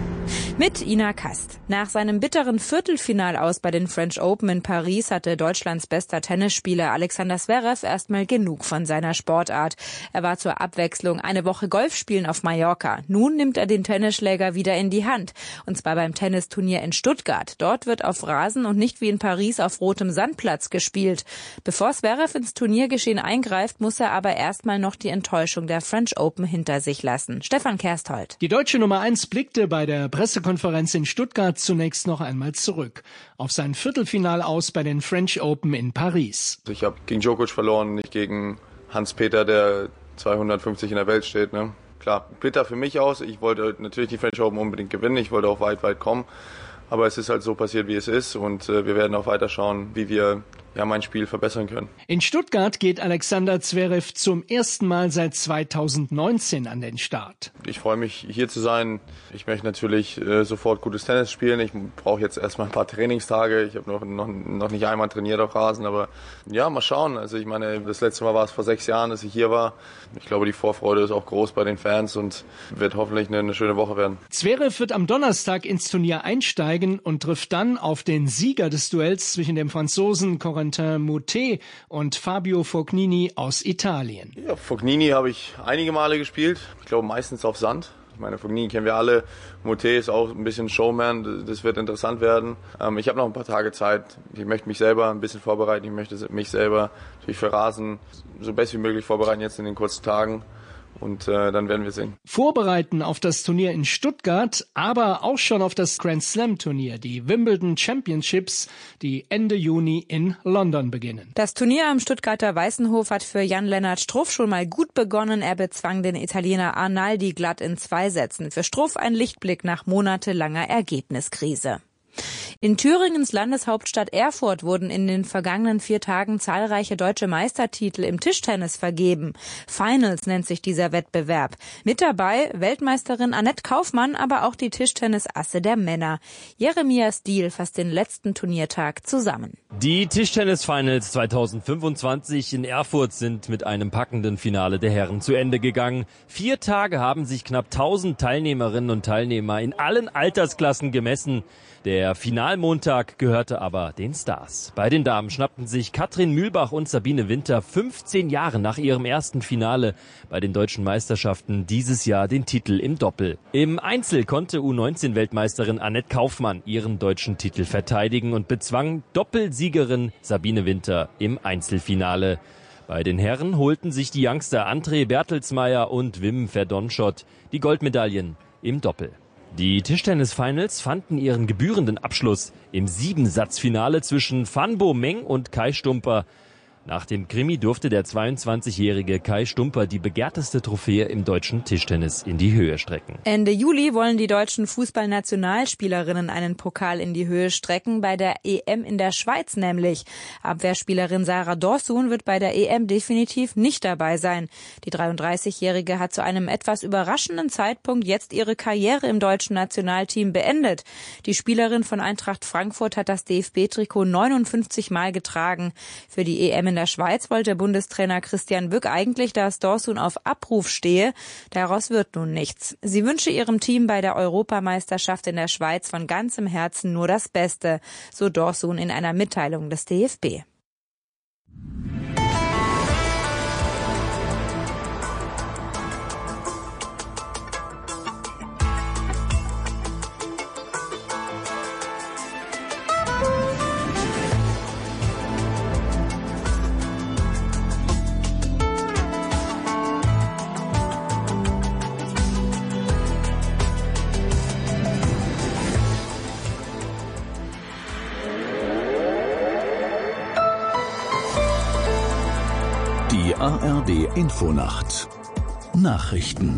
mit Ina Kast. Nach seinem bitteren Viertelfinalaus bei den French Open in Paris hatte Deutschlands bester Tennisspieler Alexander Zverev erstmal genug von seiner Sportart. Er war zur Abwechslung eine Woche Golf spielen auf Mallorca. Nun nimmt er den Tennisschläger wieder in die Hand. Und zwar beim Tennisturnier in Stuttgart. Dort wird auf Rasen und nicht wie in Paris auf rotem Sandplatz gespielt. Bevor Zverev ins Turniergeschehen eingreift, muss er aber erstmal noch die Enttäuschung der French Open hinter sich lassen. Stefan Kersthold. Die deutsche Nummer 1 blickte bei der Pressekonferenz in Stuttgart zunächst noch einmal zurück auf sein Viertelfinalaus bei den French Open in Paris. Ich habe gegen Djokovic verloren, nicht gegen Hans-Peter, der 250 in der Welt steht. Ne? Klar, bitter für mich aus. Ich wollte natürlich die French Open unbedingt gewinnen. Ich wollte auch weit kommen. Aber es ist halt so passiert, wie es ist. Und wir werden auch weiter schauen, wie wir mein Spiel verbessern können. In Stuttgart geht Alexander Zverev zum ersten Mal seit 2019 an den Start. Ich freue mich, hier zu sein. Ich möchte natürlich sofort gutes Tennis spielen. Ich brauche jetzt erstmal ein paar Trainingstage. Ich habe noch nicht einmal trainiert auf Rasen. Aber ja, mal schauen. Also ich meine, das letzte Mal war es vor 6 Jahren, dass ich hier war. Ich glaube, die Vorfreude ist auch groß bei den Fans und wird hoffentlich eine schöne Woche werden. Zverev wird am Donnerstag ins Turnier einsteigen und trifft dann auf den Sieger des Duells zwischen dem Franzosen Corentin Moutet und Fabio Fognini aus Italien. Ja, Fognini habe ich einige Male gespielt. Ich glaube meistens auf Sand. Ich meine, Fognini kennen wir alle. Moutet ist auch ein bisschen Showman. Das wird interessant werden. Ich habe noch ein paar Tage Zeit. Ich möchte mich selber ein bisschen vorbereiten. Ich möchte mich selber natürlich für Rasen so best wie möglich vorbereiten jetzt in den kurzen Tagen. Und dann werden wir sehen. Vorbereiten auf das Turnier in Stuttgart, aber auch schon auf das Grand Slam Turnier, die Wimbledon Championships, die Ende Juni in London beginnen. Das Turnier am Stuttgarter Weißenhof hat für Jan-Lennart Struff schon mal gut begonnen. Er bezwang den Italiener Arnaldi glatt in 2 Sätzen. Für Struff ein Lichtblick nach monatelanger Ergebniskrise. In Thüringens Landeshauptstadt Erfurt wurden in den vergangenen 4 Tagen zahlreiche deutsche Meistertitel im Tischtennis vergeben. Finals nennt sich dieser Wettbewerb. Mit dabei Weltmeisterin Annette Kaufmann, aber auch die Tischtennisasse der Männer. Jeremias Diehl fasst den letzten Turniertag zusammen. Die Tischtennis-Finals 2025 in Erfurt sind mit einem packenden Finale der Herren zu Ende gegangen. 4 Tage haben sich knapp 1000 Teilnehmerinnen und Teilnehmer in allen Altersklassen gemessen. Der Finalmontag gehörte aber den Stars. Bei den Damen schnappten sich Katrin Mühlbach und Sabine Winter 15 Jahre nach ihrem ersten Finale bei den deutschen Meisterschaften dieses Jahr den Titel im Doppel. Im Einzel konnte U19-Weltmeisterin Annette Kaufmann ihren deutschen Titel verteidigen und bezwang Doppelsiegerin Sabine Winter im Einzelfinale. Bei den Herren holten sich die Youngster André Bertelsmeier und Wim Verdonschot die Goldmedaillen im Doppel. Die Tischtennis-Finals fanden ihren gebührenden Abschluss im 7-Satz-Finale zwischen Fan Bo Meng und Kai Stumper. Nach dem Krimi durfte der 22-jährige Kai Stumper die begehrteste Trophäe im deutschen Tischtennis in die Höhe strecken. Ende Juli wollen die deutschen Fußballnationalspielerinnen einen Pokal in die Höhe strecken, bei der EM in der Schweiz nämlich. Abwehrspielerin Sarah Dorsun wird bei der EM definitiv nicht dabei sein. Die 33-jährige hat zu einem etwas überraschenden Zeitpunkt jetzt ihre Karriere im deutschen Nationalteam beendet. Die Spielerin von Eintracht Frankfurt hat das DFB-Trikot 59 Mal getragen. Für die EM in der Schweiz wollte Bundestrainer Christian Bück eigentlich, dass Dorsun auf Abruf stehe. Daraus wird nun nichts. Sie wünsche ihrem Team bei der Europameisterschaft in der Schweiz von ganzem Herzen nur das Beste, so Dorsun in einer Mitteilung des DFB. Die ARD Infonacht Nachrichten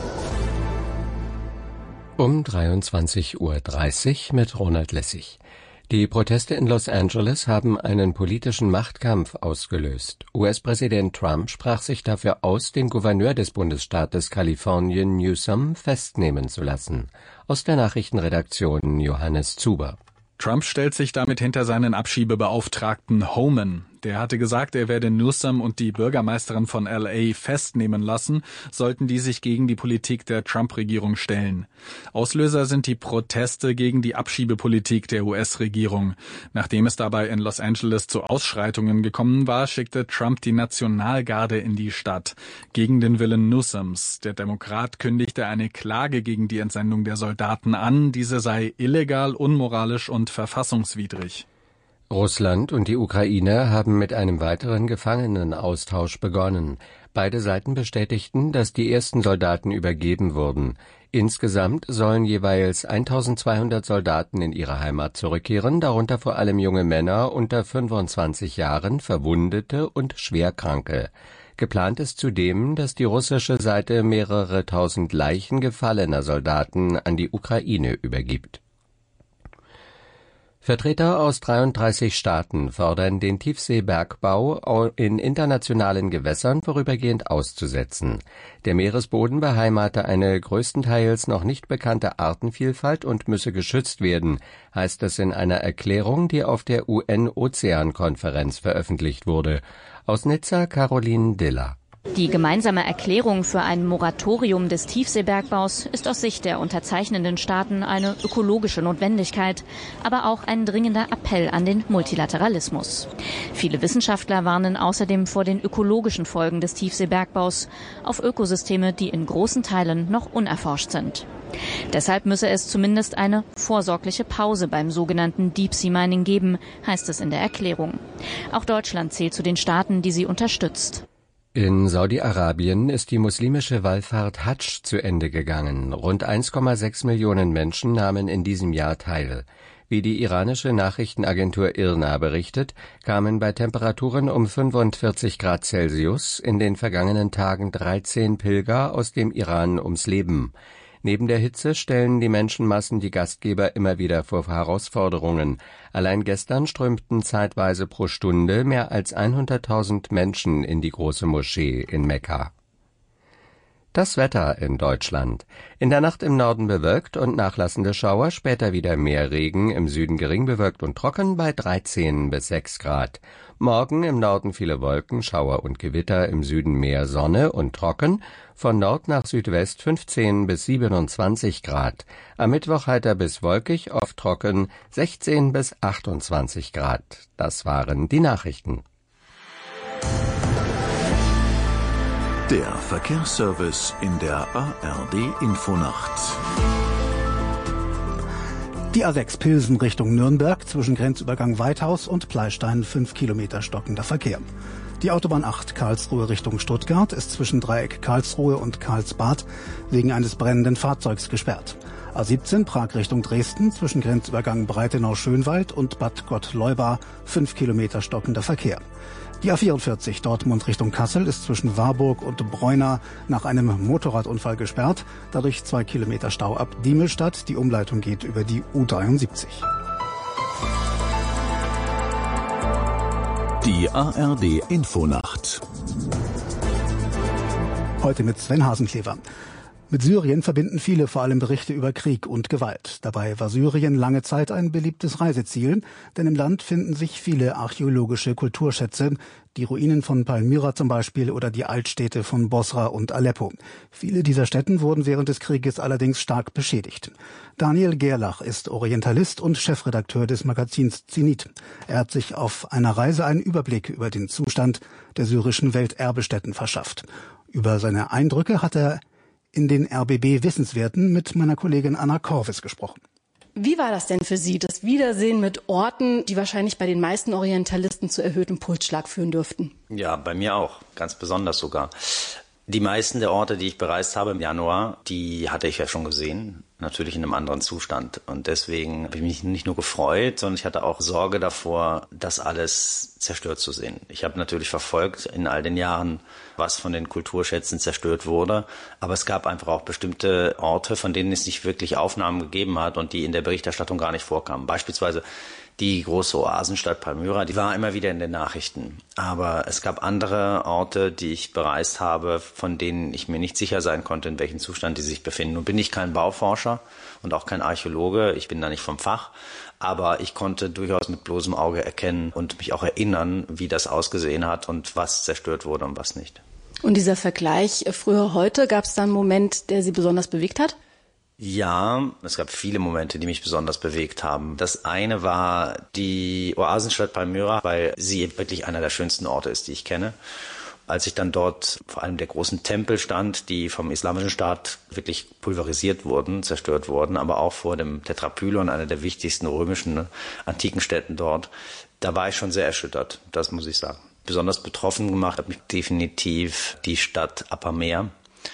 um 23:30 Uhr mit Ronald Lessig. Die Proteste in Los Angeles haben einen politischen Machtkampf ausgelöst. US-Präsident Trump sprach sich dafür aus, den Gouverneur des Bundesstaates Kalifornien Newsom festnehmen zu lassen. Aus der Nachrichtenredaktion Johannes Zuber. Trump stellt sich damit hinter seinen Abschiebebeauftragten Homan. Der hatte gesagt, er werde Newsom und die Bürgermeisterin von L.A. festnehmen lassen, sollten die sich gegen die Politik der Trump-Regierung stellen. Auslöser sind die Proteste gegen die Abschiebepolitik der US-Regierung. Nachdem es dabei in Los Angeles zu Ausschreitungen gekommen war, schickte Trump die Nationalgarde in die Stadt, gegen den Willen Newsoms. Der Demokrat kündigte eine Klage gegen die Entsendung der Soldaten an. Diese sei illegal, unmoralisch und verfassungswidrig. Russland und die Ukraine haben mit einem weiteren Gefangenenaustausch begonnen. Beide Seiten bestätigten, dass die ersten Soldaten übergeben wurden. Insgesamt sollen jeweils 1200 Soldaten in ihre Heimat zurückkehren, darunter vor allem junge Männer unter 25 Jahren, Verwundete und Schwerkranke. Geplant ist zudem, dass die russische Seite mehrere tausend Leichen gefallener Soldaten an die Ukraine übergibt. Vertreter aus 33 Staaten fordern, den Tiefseebergbau in internationalen Gewässern vorübergehend auszusetzen. Der Meeresboden beheimate eine größtenteils noch nicht bekannte Artenvielfalt und müsse geschützt werden, heißt es in einer Erklärung, die auf der UN-Ozean-Konferenz veröffentlicht wurde. Aus Nizza Caroline Diller. Die gemeinsame Erklärung für ein Moratorium des Tiefseebergbaus ist aus Sicht der unterzeichnenden Staaten eine ökologische Notwendigkeit, aber auch ein dringender Appell an den Multilateralismus. Viele Wissenschaftler warnen außerdem vor den ökologischen Folgen des Tiefseebergbaus auf Ökosysteme, die in großen Teilen noch unerforscht sind. Deshalb müsse es zumindest eine vorsorgliche Pause beim sogenannten Deep Sea Mining geben, heißt es in der Erklärung. Auch Deutschland zählt zu den Staaten, die sie unterstützt. In Saudi-Arabien ist die muslimische Wallfahrt Hadsch zu Ende gegangen. Rund 1,6 Millionen Menschen nahmen in diesem Jahr teil. Wie die iranische Nachrichtenagentur IRNA berichtet, kamen bei Temperaturen um 45 Grad Celsius in den vergangenen Tagen 13 Pilger aus dem Iran ums Leben. Neben der Hitze stellen die Menschenmassen die Gastgeber immer wieder vor Herausforderungen. Allein gestern strömten zeitweise pro Stunde mehr als 100.000 Menschen in die große Moschee in Mekka. Das Wetter in Deutschland. In der Nacht im Norden bewölkt und nachlassende Schauer, später wieder mehr Regen, im Süden gering bewölkt und trocken bei 13 bis 6 Grad. Morgen im Norden viele Wolken, Schauer und Gewitter, im Süden mehr Sonne und trocken, von Nord nach Südwest 15 bis 27 Grad. Am Mittwoch heiter bis wolkig, oft trocken, 16 bis 28 Grad. Das waren die Nachrichten. Der Verkehrsservice in der ARD Infonacht. Die A6 Pilsen Richtung Nürnberg zwischen Grenzübergang Weithaus und Pleystein 5 Kilometer stockender Verkehr. Die Autobahn 8 Karlsruhe Richtung Stuttgart ist zwischen Dreieck Karlsruhe und Karlsbad wegen eines brennenden Fahrzeugs gesperrt. A17 Prag Richtung Dresden zwischen Grenzübergang Breitenau-Schönwald und Bad Gottleuba 5 Kilometer stockender Verkehr. Die A44 Dortmund Richtung Kassel ist zwischen Warburg und Bräuna nach einem Motorradunfall gesperrt. Dadurch 2 Kilometer Stau ab Diemelstadt. Die Umleitung geht über die U73. Die ARD Infonacht. Heute mit Sven Hasenklever. Mit Syrien verbinden viele vor allem Berichte über Krieg und Gewalt. Dabei war Syrien lange Zeit ein beliebtes Reiseziel, denn im Land finden sich viele archäologische Kulturschätze, die Ruinen von Palmyra zum Beispiel oder die Altstädte von Bosra und Aleppo. Viele dieser Stätten wurden während des Krieges allerdings stark beschädigt. Daniel Gerlach ist Orientalist und Chefredakteur des Magazins Zenit. Er hat sich auf einer Reise einen Überblick über den Zustand der syrischen Welterbestätten verschafft. Über seine Eindrücke hat er in den RBB Wissenswerten mit meiner Kollegin Anna Korvis gesprochen. Wie war das denn für Sie, das Wiedersehen mit Orten, die wahrscheinlich bei den meisten Orientalisten zu erhöhtem Pulsschlag führen dürften? Ja, bei mir auch, ganz besonders sogar. Die meisten der Orte, die ich bereist habe im Januar, die hatte ich ja schon gesehen, natürlich in einem anderen Zustand. Und deswegen habe ich mich nicht nur gefreut, sondern ich hatte auch Sorge davor, das alles zerstört zu sehen. Ich habe natürlich verfolgt in all den Jahren, was von den Kulturschätzen zerstört wurde. Aber es gab einfach auch bestimmte Orte, von denen es nicht wirklich Aufnahmen gegeben hat und die in der Berichterstattung gar nicht vorkamen. Beispielsweise die große Oasenstadt Palmyra, die war immer wieder in den Nachrichten. Aber es gab andere Orte, die ich bereist habe, von denen ich mir nicht sicher sein konnte, in welchem Zustand die sich befinden. Nun bin ich kein Bauforscher und auch kein Archäologe, ich bin da nicht vom Fach. Aber ich konnte durchaus mit bloßem Auge erkennen und mich auch erinnern, wie das ausgesehen hat und was zerstört wurde und was nicht. Und dieser Vergleich früher-heute, gab es da einen Moment, der Sie besonders bewegt hat? Ja, es gab viele Momente, die mich besonders bewegt haben. Das eine war die Oasenstadt Palmyra, weil sie wirklich einer der schönsten Orte ist, die ich kenne. Als ich dann dort vor allem der großen Tempel stand, die vom Islamischen Staat wirklich pulverisiert wurden, zerstört wurden, aber auch vor dem Tetrapylon, einer der wichtigsten römischen antiken Städten dort, da war ich schon sehr erschüttert, das muss ich sagen. Besonders betroffen gemacht hat mich definitiv die Stadt Apamea,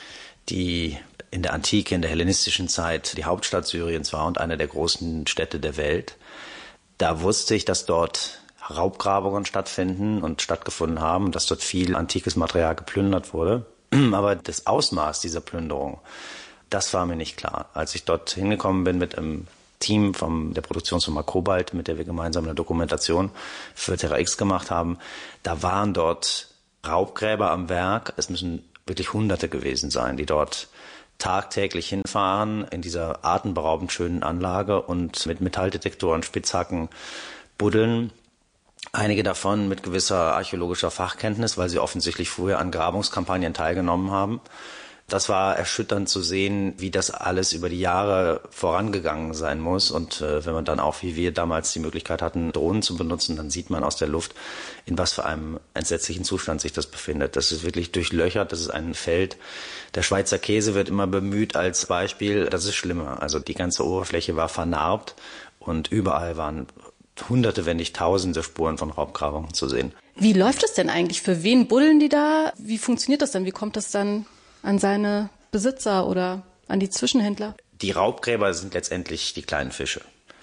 die in der Antike, in der hellenistischen Zeit die Hauptstadt Syriens war und eine der großen Städte der Welt. Da wusste ich, dass dort Raubgrabungen stattfinden und stattgefunden haben, dass dort viel antikes Material geplündert wurde. Aber das Ausmaß dieser Plünderung, das war mir nicht klar. Als ich dort hingekommen bin mit einem Team von der Produktionsfirma Kobalt, mit der wir gemeinsam eine Dokumentation für Terra X gemacht haben, da waren dort Raubgräber am Werk. Es müssen wirklich Hunderte gewesen sein, die dort tagtäglich hinfahren in dieser atemberaubend schönen Anlage und mit Metalldetektoren, Spitzhacken buddeln. Einige davon mit gewisser archäologischer Fachkenntnis, weil sie offensichtlich früher an Grabungskampagnen teilgenommen haben. Das war erschütternd zu sehen, wie das alles über die Jahre vorangegangen sein muss. Und wenn man dann auch, wie wir damals, die Möglichkeit hatten, Drohnen zu benutzen, dann sieht man aus der Luft, in was für einem entsetzlichen Zustand sich das befindet. Das ist wirklich durchlöchert, das ist ein Feld. Der Schweizer Käse wird immer bemüht als Beispiel. Das ist schlimmer. Also die ganze Oberfläche war vernarbt und überall waren Hunderte, wenn nicht Tausende Spuren von Raubgrabungen zu sehen. Wie läuft es denn eigentlich? Für wen buddeln die da? Wie funktioniert das dann? Wie kommt das dann an seine Besitzer oder an die Zwischenhändler? Die Raubgräber sind letztendlich die kleinen Fische.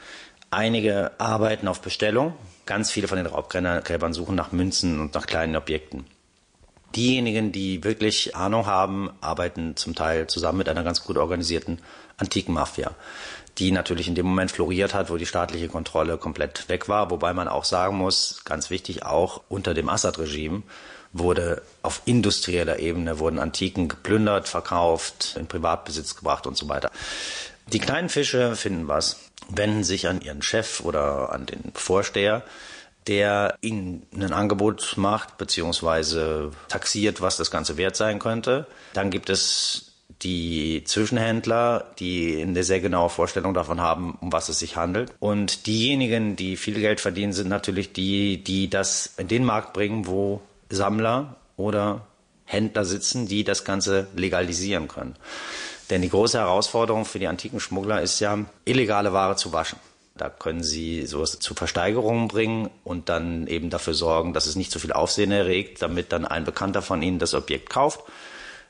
Einige arbeiten auf Bestellung. Ganz viele von den Raubgräbern suchen nach Münzen und nach kleinen Objekten. Diejenigen, die wirklich Ahnung haben, arbeiten zum Teil zusammen mit einer ganz gut organisierten antiken Mafia, die natürlich in dem Moment floriert hat, wo die staatliche Kontrolle komplett weg war. Wobei man auch sagen muss, ganz wichtig, auch unter dem Assad-Regime wurde auf industrieller Ebene wurden Antiken geplündert, verkauft, in Privatbesitz gebracht und so weiter. Die kleinen Fische finden was, wenden sich an ihren Chef oder an den Vorsteher, der ihnen ein Angebot macht bzw. taxiert, was das Ganze wert sein könnte. Dann gibt es die Zwischenhändler, die eine sehr genaue Vorstellung davon haben, um was es sich handelt. Und diejenigen, die viel Geld verdienen, sind natürlich die das in den Markt bringen, wo Sammler oder Händler sitzen, die das Ganze legalisieren können. Denn die große Herausforderung für die antiken Schmuggler ist ja, illegale Ware zu waschen. Da können sie sowas zu Versteigerungen bringen und dann eben dafür sorgen, dass es nicht so viel Aufsehen erregt, damit dann ein Bekannter von ihnen das Objekt kauft.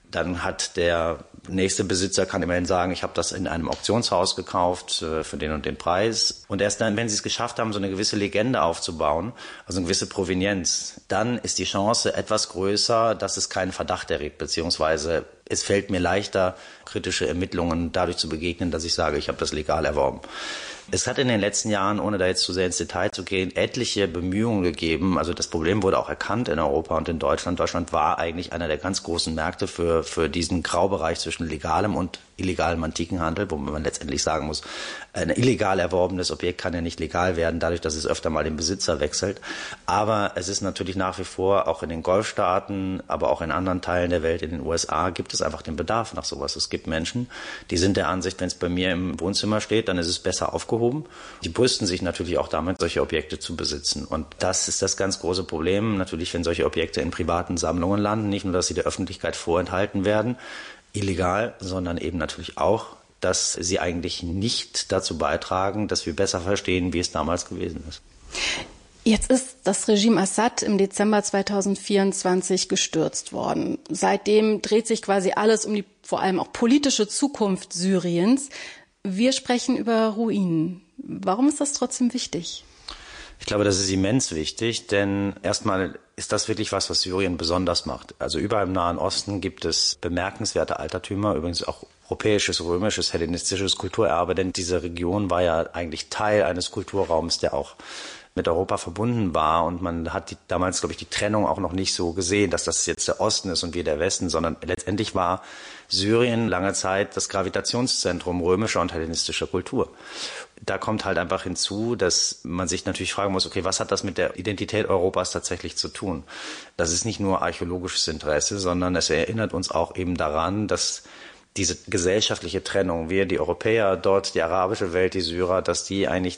Dann hat der nächste Besitzer, kann immerhin sagen, ich habe das in einem Auktionshaus gekauft für den und den Preis. Und erst dann, wenn sie es geschafft haben, so eine gewisse Legende aufzubauen, also eine gewisse Provenienz, dann ist die Chance etwas größer, dass es keinen Verdacht erregt, beziehungsweise es fällt mir leichter, kritische Ermittlungen dadurch zu begegnen, dass ich sage, ich habe das legal erworben. Es hat in den letzten Jahren, ohne da jetzt zu sehr ins Detail zu gehen, etliche Bemühungen gegeben. Also das Problem wurde auch erkannt in Europa und in Deutschland. Deutschland war eigentlich einer der ganz großen Märkte für diesen Graubereich zwischen legalem und illegalem Antikenhandel, wo man letztendlich sagen muss, ein illegal erworbenes Objekt kann ja nicht legal werden, dadurch, dass es öfter mal den Besitzer wechselt. Aber es ist natürlich nach wie vor, auch in den Golfstaaten, aber auch in anderen Teilen der Welt, in den USA, gibt es einfach den Bedarf nach sowas. Es gibt Menschen, die sind der Ansicht, wenn es bei mir im Wohnzimmer steht, dann ist es besser aufgehoben. Die brüsten sich natürlich auch damit, solche Objekte zu besitzen. Und das ist das ganz große Problem, natürlich, wenn solche Objekte in privaten Sammlungen landen, nicht nur, dass sie der Öffentlichkeit vorenthalten werden, illegal, sondern eben natürlich auch, dass sie eigentlich nicht dazu beitragen, dass wir besser verstehen, wie es damals gewesen ist. Jetzt ist das Regime Assad im Dezember 2024 gestürzt worden. Seitdem dreht sich quasi alles um die vor allem auch politische Zukunft Syriens. Wir sprechen über Ruinen. Warum ist das trotzdem wichtig? Ich glaube, das ist immens wichtig, denn erstmal ist das wirklich was Syrien besonders macht. Also überall im Nahen Osten gibt es bemerkenswerte Altertümer, übrigens auch europäisches, römisches, hellenistisches Kulturerbe, denn diese Region war ja eigentlich Teil eines Kulturraums, der auch mit Europa verbunden war, und man hat damals, glaube ich, die Trennung auch noch nicht so gesehen, dass das jetzt der Osten ist und wir der Westen, sondern letztendlich war Syrien lange Zeit das Gravitationszentrum römischer und hellenistischer Kultur. Da kommt halt einfach hinzu, dass man sich natürlich fragen muss, okay, was hat das mit der Identität Europas tatsächlich zu tun? Das ist nicht nur archäologisches Interesse, sondern es erinnert uns auch eben daran, dass diese gesellschaftliche Trennung, wir, die Europäer, dort die arabische Welt, die Syrer, dass die eigentlich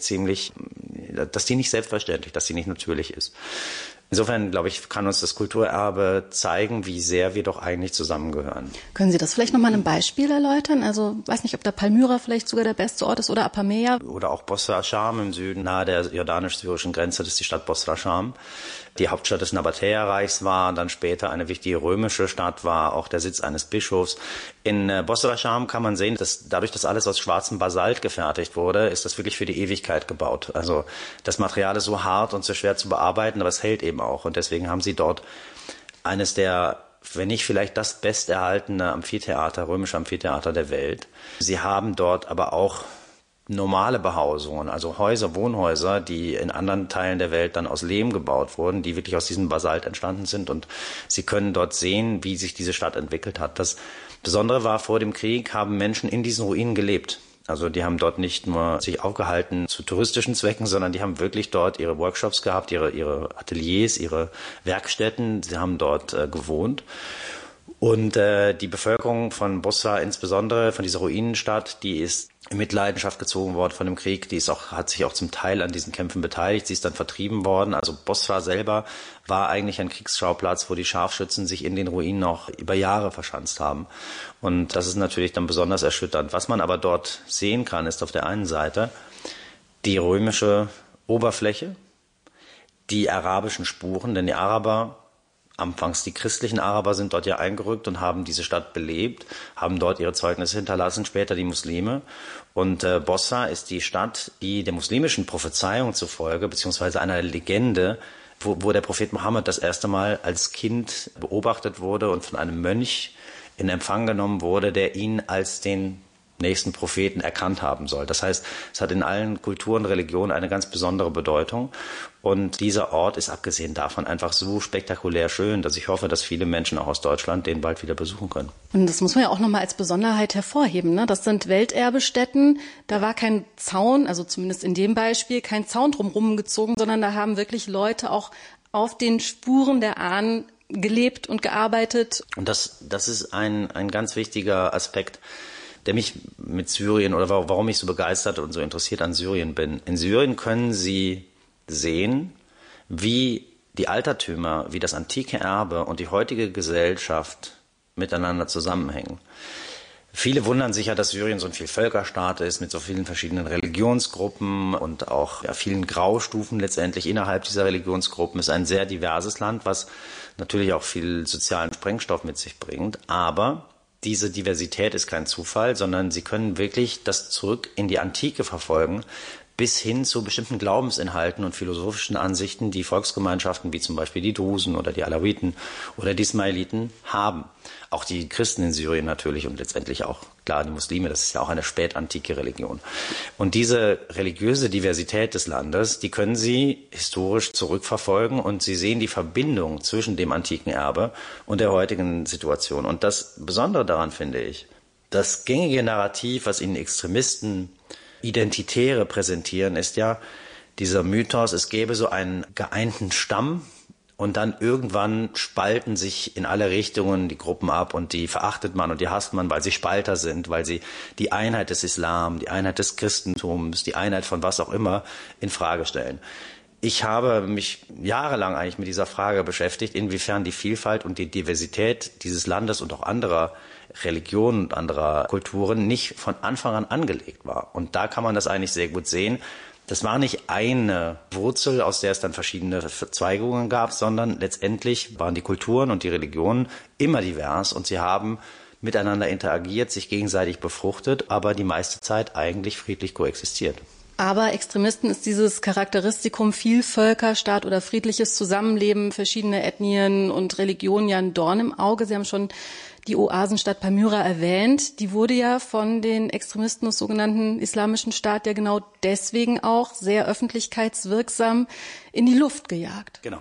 dass die nicht selbstverständlich, dass die nicht natürlich ist. Insofern, glaube ich, kann uns das Kulturerbe zeigen, wie sehr wir doch eigentlich zusammengehören. Können Sie das vielleicht nochmal ein Beispiel erläutern? Also, weiß nicht, ob da Palmyra vielleicht sogar der beste Ort ist oder Apameia. Oder auch Bosra Scham im Süden, nahe der jordanisch-syrischen Grenze, das ist die Stadt Bosra Scham. Die Hauptstadt des Nabatäerreichs war, dann später eine wichtige römische Stadt, war auch der Sitz eines Bischofs. In Bosra Scham kann man sehen, dass dadurch, dass alles aus schwarzem Basalt gefertigt wurde, ist das wirklich für die Ewigkeit gebaut. Also das Material ist so hart und so schwer zu bearbeiten, aber es hält eben auch. Und deswegen haben sie dort eines der, wenn nicht vielleicht das besterhaltene Amphitheater, römische Amphitheater der Welt. Sie haben dort aber auch normale Behausungen, also Häuser, Wohnhäuser, die in anderen Teilen der Welt dann aus Lehm gebaut wurden, die wirklich aus diesem Basalt entstanden sind, und Sie können dort sehen, wie sich diese Stadt entwickelt hat. Das Besondere war, vor dem Krieg haben Menschen in diesen Ruinen gelebt. Also die haben dort nicht nur sich aufgehalten zu touristischen Zwecken, sondern die haben wirklich dort ihre Workshops gehabt, ihre Ateliers, ihre Werkstätten. Sie haben dort gewohnt. Und die Bevölkerung von Bosra, insbesondere von dieser Ruinenstadt, die ist in Mitleidenschaft gezogen worden von dem Krieg. Hat sich auch zum Teil an diesen Kämpfen beteiligt. Sie ist dann vertrieben worden. Also Bosra selber war eigentlich ein Kriegsschauplatz, wo die Scharfschützen sich in den Ruinen noch über Jahre verschanzt haben. Und das ist natürlich dann besonders erschütternd. Was man aber dort sehen kann, ist auf der einen Seite die römische Oberfläche, die arabischen Spuren, denn die Araber, anfangs die christlichen Araber, sind dort ja eingerückt und haben diese Stadt belebt, haben dort ihre Zeugnisse hinterlassen, später die Muslime. Und Bosra ist die Stadt, die der muslimischen Prophezeiung zufolge, beziehungsweise einer Legende, wo der Prophet Mohammed das erste Mal als Kind beobachtet wurde und von einem Mönch in Empfang genommen wurde, der ihn als den nächsten Propheten erkannt haben soll. Das heißt, es hat in allen Kulturen, Religionen eine ganz besondere Bedeutung. Und dieser Ort ist abgesehen davon einfach so spektakulär schön, dass ich hoffe, dass viele Menschen auch aus Deutschland den bald wieder besuchen können. Und das muss man ja auch nochmal als Besonderheit hervorheben, ne? Das sind Welterbestätten. Da war kein Zaun, also zumindest in dem Beispiel, kein Zaun drumherum gezogen, sondern da haben wirklich Leute auch auf den Spuren der Ahnen gelebt und gearbeitet. Und das ist ein ganz wichtiger Aspekt, der mich mit Syrien, oder warum ich so begeistert und so interessiert an Syrien bin. In Syrien können Sie sehen, wie die Altertümer, wie das antike Erbe und die heutige Gesellschaft miteinander zusammenhängen. Viele wundern sich ja, dass Syrien so ein Vielvölkerstaat ist mit so vielen verschiedenen Religionsgruppen und auch vielen Graustufen letztendlich innerhalb dieser Religionsgruppen. Es ist ein sehr diverses Land, was natürlich auch viel sozialen Sprengstoff mit sich bringt. Aber diese Diversität ist kein Zufall, sondern sie können wirklich das zurück in die Antike verfolgen, bis hin zu bestimmten Glaubensinhalten und philosophischen Ansichten, die Volksgemeinschaften wie zum Beispiel die Drusen oder die Alawiten oder die Ismailiten haben. Auch die Christen in Syrien natürlich und letztendlich auch, klar, die Muslime, das ist ja auch eine spätantike Religion. Und diese religiöse Diversität des Landes, die können Sie historisch zurückverfolgen und Sie sehen die Verbindung zwischen dem antiken Erbe und der heutigen Situation. Und das Besondere daran finde ich, das gängige Narrativ, was Ihnen Extremisten Identitäre präsentieren, ist ja dieser Mythos, es gäbe so einen geeinten Stamm und dann irgendwann spalten sich in alle Richtungen die Gruppen ab und die verachtet man und die hasst man, weil sie Spalter sind, weil sie die Einheit des Islam, die Einheit des Christentums, die Einheit von was auch immer in Frage stellen. Ich habe mich jahrelang eigentlich mit dieser Frage beschäftigt, inwiefern die Vielfalt und die Diversität dieses Landes und auch anderer Religionen und anderer Kulturen nicht von Anfang an angelegt war. Und da kann man das eigentlich sehr gut sehen. Das war nicht eine Wurzel, aus der es dann verschiedene Verzweigungen gab, sondern letztendlich waren die Kulturen und die Religionen immer divers und sie haben miteinander interagiert, sich gegenseitig befruchtet, aber die meiste Zeit eigentlich friedlich koexistiert. Aber Extremisten ist dieses Charakteristikum Vielvölkerstaat oder friedliches Zusammenleben verschiedener Ethnien und Religionen ja ein Dorn im Auge. Sie haben schon die Oasenstadt Palmyra erwähnt. Die wurde ja von den Extremisten des sogenannten Islamischen Staat ja genau deswegen auch sehr öffentlichkeitswirksam in die Luft gejagt. Genau.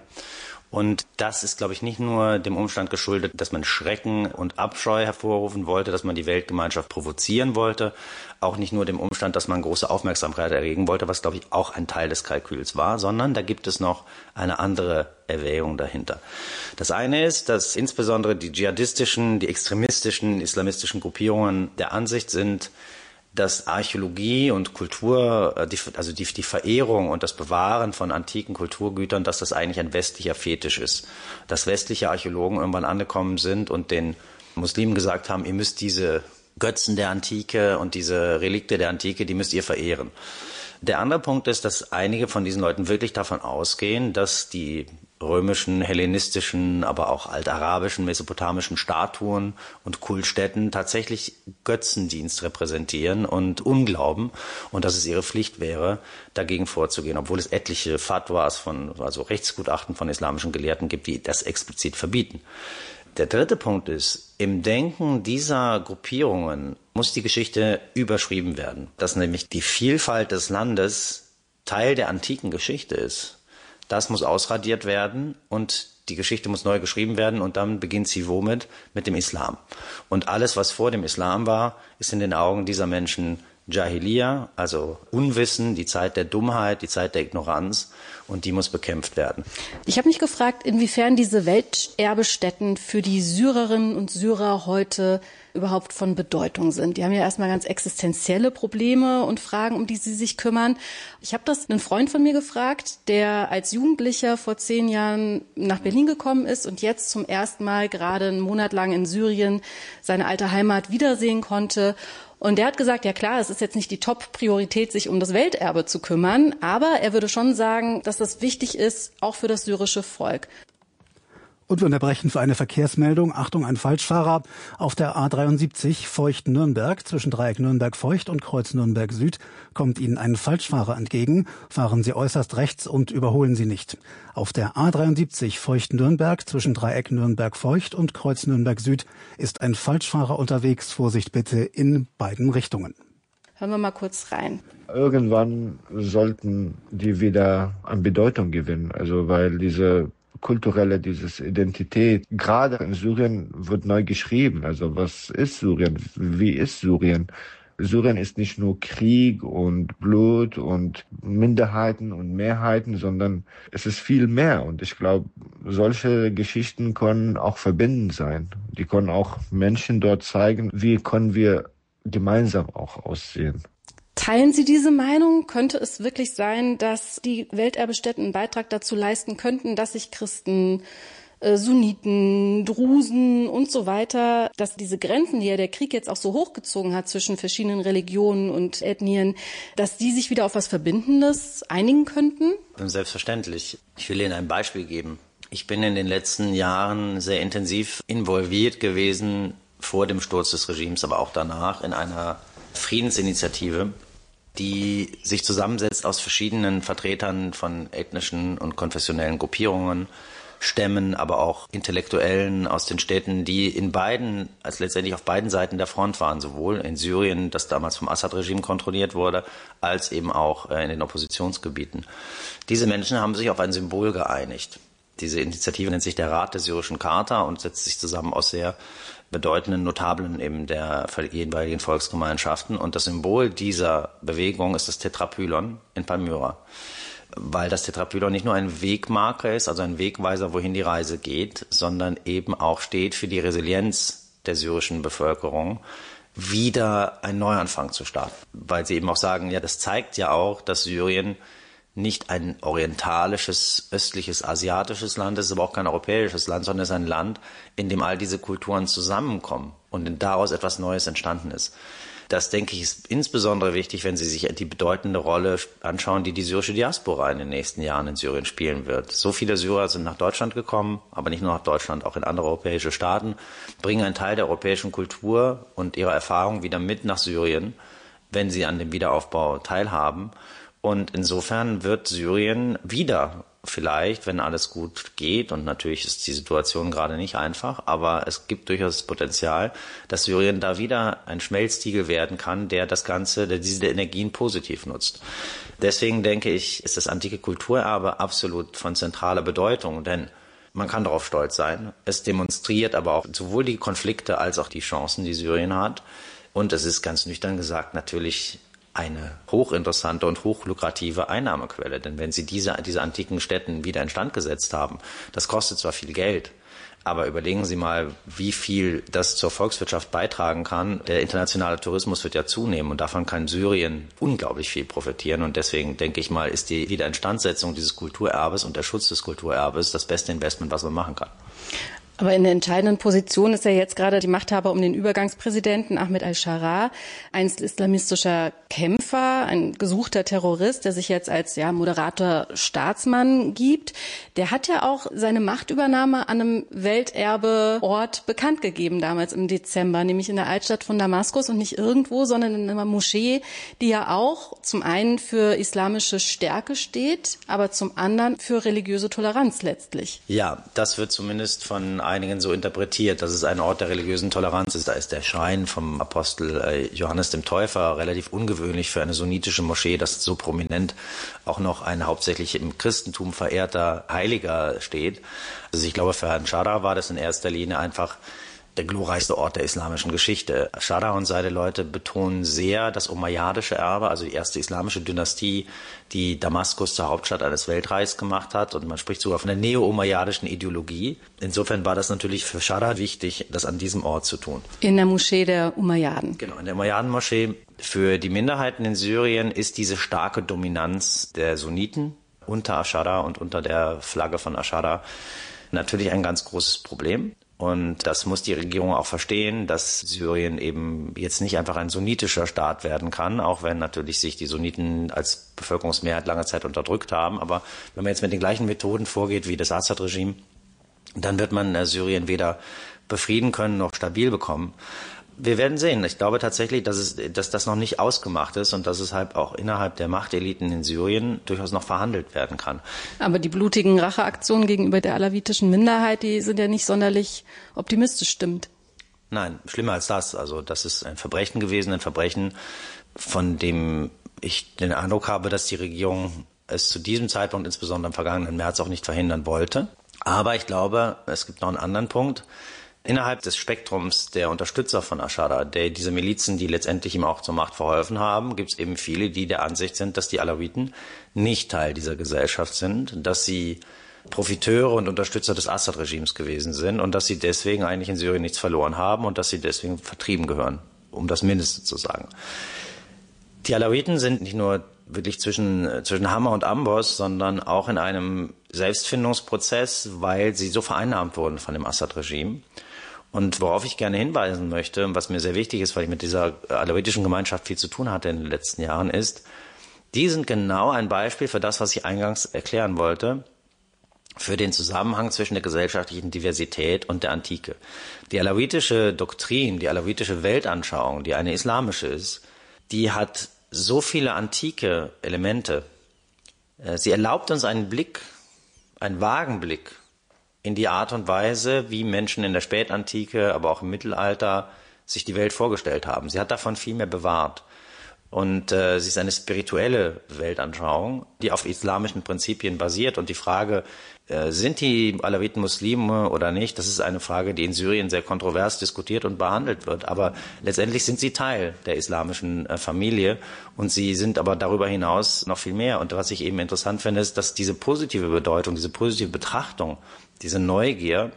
Und das ist, glaube ich, nicht nur dem Umstand geschuldet, dass man Schrecken und Abscheu hervorrufen wollte, dass man die Weltgemeinschaft provozieren wollte, auch nicht nur dem Umstand, dass man große Aufmerksamkeit erregen wollte, was, glaube ich, auch ein Teil des Kalküls war, sondern da gibt es noch eine andere Erwägung dahinter. Das eine ist, dass insbesondere die dschihadistischen, die extremistischen, islamistischen Gruppierungen der Ansicht sind, dass Archäologie und Kultur, also die Verehrung und das Bewahren von antiken Kulturgütern, dass das eigentlich ein westlicher Fetisch ist. Dass westliche Archäologen irgendwann angekommen sind und den Muslimen gesagt haben, ihr müsst diese Götzen der Antike und diese Relikte der Antike, die müsst ihr verehren. Der andere Punkt ist, dass einige von diesen Leuten wirklich davon ausgehen, dass die römischen, hellenistischen, aber auch altarabischen, mesopotamischen Statuen und Kultstätten tatsächlich Götzendienst repräsentieren und Unglauben und dass es ihre Pflicht wäre, dagegen vorzugehen, obwohl es etliche Fatwas also Rechtsgutachten von islamischen Gelehrten gibt, die das explizit verbieten. Der dritte Punkt ist, im Denken dieser Gruppierungen muss die Geschichte überschrieben werden, dass nämlich die Vielfalt des Landes Teil der antiken Geschichte ist. Das muss ausradiert werden und die Geschichte muss neu geschrieben werden und dann beginnt sie womit? Mit dem Islam. Und alles, was vor dem Islam war, ist in den Augen dieser Menschen Jahiliya, also Unwissen, die Zeit der Dummheit, die Zeit der Ignoranz und die muss bekämpft werden. Ich habe mich gefragt, inwiefern diese Welterbestätten für die Syrerinnen und Syrer heute überhaupt von Bedeutung sind. Die haben ja erstmal ganz existenzielle Probleme und Fragen, um die sie sich kümmern. Ich habe das einen Freund von mir gefragt, der als Jugendlicher vor 10 Jahren nach Berlin gekommen ist und jetzt zum ersten Mal gerade einen Monat lang in Syrien seine alte Heimat wiedersehen konnte. Und der hat gesagt, ja klar, es ist jetzt nicht die Top-Priorität, sich um das Welterbe zu kümmern, aber er würde schon sagen, dass das wichtig ist, auch für das syrische Volk. Und wir unterbrechen für eine Verkehrsmeldung. Achtung, ein Falschfahrer auf der A73 Feucht-Nürnberg. Zwischen Dreieck Nürnberg-Feucht und Kreuz Nürnberg-Süd kommt Ihnen ein Falschfahrer entgegen. Fahren Sie äußerst rechts und überholen Sie nicht. Auf der A73 Feucht-Nürnberg zwischen Dreieck Nürnberg-Feucht und Kreuz Nürnberg-Süd ist ein Falschfahrer unterwegs. Vorsicht bitte in beiden Richtungen. Hören wir mal kurz rein. Irgendwann sollten die wieder an Bedeutung gewinnen. Also weil diese dieses Identität, gerade in Syrien wird neu geschrieben. Also was ist Syrien? Wie ist Syrien? Syrien ist nicht nur Krieg und Blut und Minderheiten und Mehrheiten, sondern es ist viel mehr. Und ich glaube, solche Geschichten können auch verbindend sein. Die können auch Menschen dort zeigen, wie können wir gemeinsam auch aussehen. Teilen Sie diese Meinung? Könnte es wirklich sein, dass die Welterbestätten einen Beitrag dazu leisten könnten, dass sich Christen, Sunniten, Drusen und so weiter, dass diese Grenzen, die ja der Krieg jetzt auch so hochgezogen hat zwischen verschiedenen Religionen und Ethnien, dass die sich wieder auf was Verbindendes einigen könnten? Selbstverständlich. Ich will Ihnen ein Beispiel geben. Ich bin in den letzten Jahren sehr intensiv involviert gewesen, vor dem Sturz des Regimes, aber auch danach, in einer Friedensinitiative, die sich zusammensetzt aus verschiedenen Vertretern von ethnischen und konfessionellen Gruppierungen, Stämmen, aber auch Intellektuellen aus den Städten, die letztendlich auf beiden Seiten der Front waren, sowohl in Syrien, das damals vom Assad-Regime kontrolliert wurde, als eben auch in den Oppositionsgebieten. Diese Menschen haben sich auf ein Symbol geeinigt. Diese Initiative nennt sich der Rat der syrischen Charta und setzt sich zusammen aus sehr bedeutenden Notablen eben der jeweiligen Volksgemeinschaften. Und das Symbol dieser Bewegung ist das Tetrapylon in Palmyra. Weil das Tetrapylon nicht nur ein Wegmarker ist, also ein Wegweiser, wohin die Reise geht, sondern eben auch steht für die Resilienz der syrischen Bevölkerung, wieder einen Neuanfang zu starten. Weil sie eben auch sagen, ja, das zeigt ja auch, dass Syrien nicht ein orientalisches, östliches, asiatisches Land ist, aber auch kein europäisches Land, sondern es ist ein Land, in dem all diese Kulturen zusammenkommen und daraus etwas Neues entstanden ist. Das, denke ich, ist insbesondere wichtig, wenn Sie sich die bedeutende Rolle anschauen, die die syrische Diaspora in den nächsten Jahren in Syrien spielen wird. So viele Syrer sind nach Deutschland gekommen, aber nicht nur nach Deutschland, auch in andere europäische Staaten, bringen einen Teil der europäischen Kultur und ihrer Erfahrung wieder mit nach Syrien, wenn sie an dem Wiederaufbau teilhaben. Und insofern wird Syrien wieder vielleicht, wenn alles gut geht, und natürlich ist die Situation gerade nicht einfach, aber es gibt durchaus das Potenzial, dass Syrien da wieder ein Schmelztiegel werden kann, der diese Energien positiv nutzt. Deswegen denke ich, ist das antike Kulturerbe absolut von zentraler Bedeutung, denn man kann darauf stolz sein. Es demonstriert aber auch sowohl die Konflikte als auch die Chancen, die Syrien hat. Und es ist ganz nüchtern gesagt natürlich eine hochinteressante und hochlukrative Einnahmequelle. Denn wenn Sie diese antiken Städten wieder instand gesetzt haben, das kostet zwar viel Geld, aber überlegen Sie mal, wie viel das zur Volkswirtschaft beitragen kann. Der internationale Tourismus wird ja zunehmen und davon kann Syrien unglaublich viel profitieren. Und deswegen denke ich mal, ist die Wiederinstandsetzung dieses Kulturerbes und der Schutz des Kulturerbes das beste Investment, was man machen kann. Aber in der entscheidenden Position ist ja jetzt gerade die Machthaber um den Übergangspräsidenten Ahmed al-Sharaa, einst islamistischer Kämpfer, ein gesuchter Terrorist, der sich jetzt als moderater Staatsmann gibt. Der hat ja auch seine Machtübernahme an einem Welterbeort bekannt gegeben, damals im Dezember, nämlich in der Altstadt von Damaskus und nicht irgendwo, sondern in einer Moschee, die ja auch zum einen für islamische Stärke steht, aber zum anderen für religiöse Toleranz letztlich. Ja, das wird zumindest von einigen so interpretiert, dass es ein Ort der religiösen Toleranz ist. Da ist der Schrein vom Apostel Johannes dem Täufer relativ ungewöhnlich für eine sunnitische Moschee, dass so prominent auch noch ein hauptsächlich im Christentum verehrter Heiliger steht. Also ich glaube, für Herrn Sharaa war das in erster Linie einfach der glorreichste Ort der islamischen Geschichte. Sharaa und seine Leute betonen sehr das umayyadische Erbe, also die erste islamische Dynastie, die Damaskus zur Hauptstadt eines Weltreichs gemacht hat. Und man spricht sogar von der neo-umayyadischen Ideologie. Insofern war das natürlich für Sharaa wichtig, das an diesem Ort zu tun. In der Moschee der Umayyaden. Genau, in der Umayyaden-Moschee. Für die Minderheiten in Syrien ist diese starke Dominanz der Sunniten unter al-Sharaa und unter der Flagge von al-Sharaa natürlich ein ganz großes Problem. Und das muss die Regierung auch verstehen, dass Syrien eben jetzt nicht einfach ein sunnitischer Staat werden kann, auch wenn natürlich sich die Sunniten als Bevölkerungsmehrheit lange Zeit unterdrückt haben. Aber wenn man jetzt mit den gleichen Methoden vorgeht wie das Assad-Regime, dann wird man Syrien weder befrieden können noch stabil bekommen. Wir werden sehen. Ich glaube tatsächlich, dass das noch nicht ausgemacht ist und dass es halt auch innerhalb der Machteliten in Syrien durchaus noch verhandelt werden kann. Aber die blutigen Racheaktionen gegenüber der alawitischen Minderheit, die sind ja nicht sonderlich optimistisch stimmt. Nein, schlimmer als das. Also das ist ein Verbrechen gewesen, ein Verbrechen, von dem ich den Eindruck habe, dass die Regierung es zu diesem Zeitpunkt, insbesondere im vergangenen März, auch nicht verhindern wollte. Aber ich glaube, es gibt noch einen anderen Punkt. Innerhalb des Spektrums der Unterstützer von al-Sharaa, diese Milizen, die letztendlich ihm auch zur Macht verholfen haben, gibt es eben viele, die der Ansicht sind, dass die Alawiten nicht Teil dieser Gesellschaft sind, dass sie Profiteure und Unterstützer des Assad-Regimes gewesen sind und dass sie deswegen eigentlich in Syrien nichts verloren haben und dass sie deswegen vertrieben gehören, um das Mindeste zu sagen. Die Alawiten sind nicht nur wirklich zwischen Hama und Amboss, sondern auch in einem Selbstfindungsprozess, weil sie so vereinnahmt wurden von dem Assad-Regime. Und worauf ich gerne hinweisen möchte, was mir sehr wichtig ist, weil ich mit dieser alawitischen Gemeinschaft viel zu tun hatte in den letzten Jahren, ist, die sind genau ein Beispiel für das, was ich eingangs erklären wollte, für den Zusammenhang zwischen der gesellschaftlichen Diversität und der Antike. Die alawitische Doktrin, die alawitische Weltanschauung, die eine islamische ist, die hat so viele antike Elemente. Sie erlaubt uns einen Blick, einen vagen Blick in die Art und Weise, wie Menschen in der Spätantike, aber auch im Mittelalter sich die Welt vorgestellt haben. Sie hat davon viel mehr bewahrt. Und sie ist eine spirituelle Weltanschauung, die auf islamischen Prinzipien basiert. Und die Frage, sind die Alawiten Muslime oder nicht, das ist eine Frage, die in Syrien sehr kontrovers diskutiert und behandelt wird. Aber letztendlich sind sie Teil der islamischen Familie und sie sind aber darüber hinaus noch viel mehr. Und was ich eben interessant finde, ist, dass diese positive Bedeutung, diese positive Betrachtung, diese Neugier,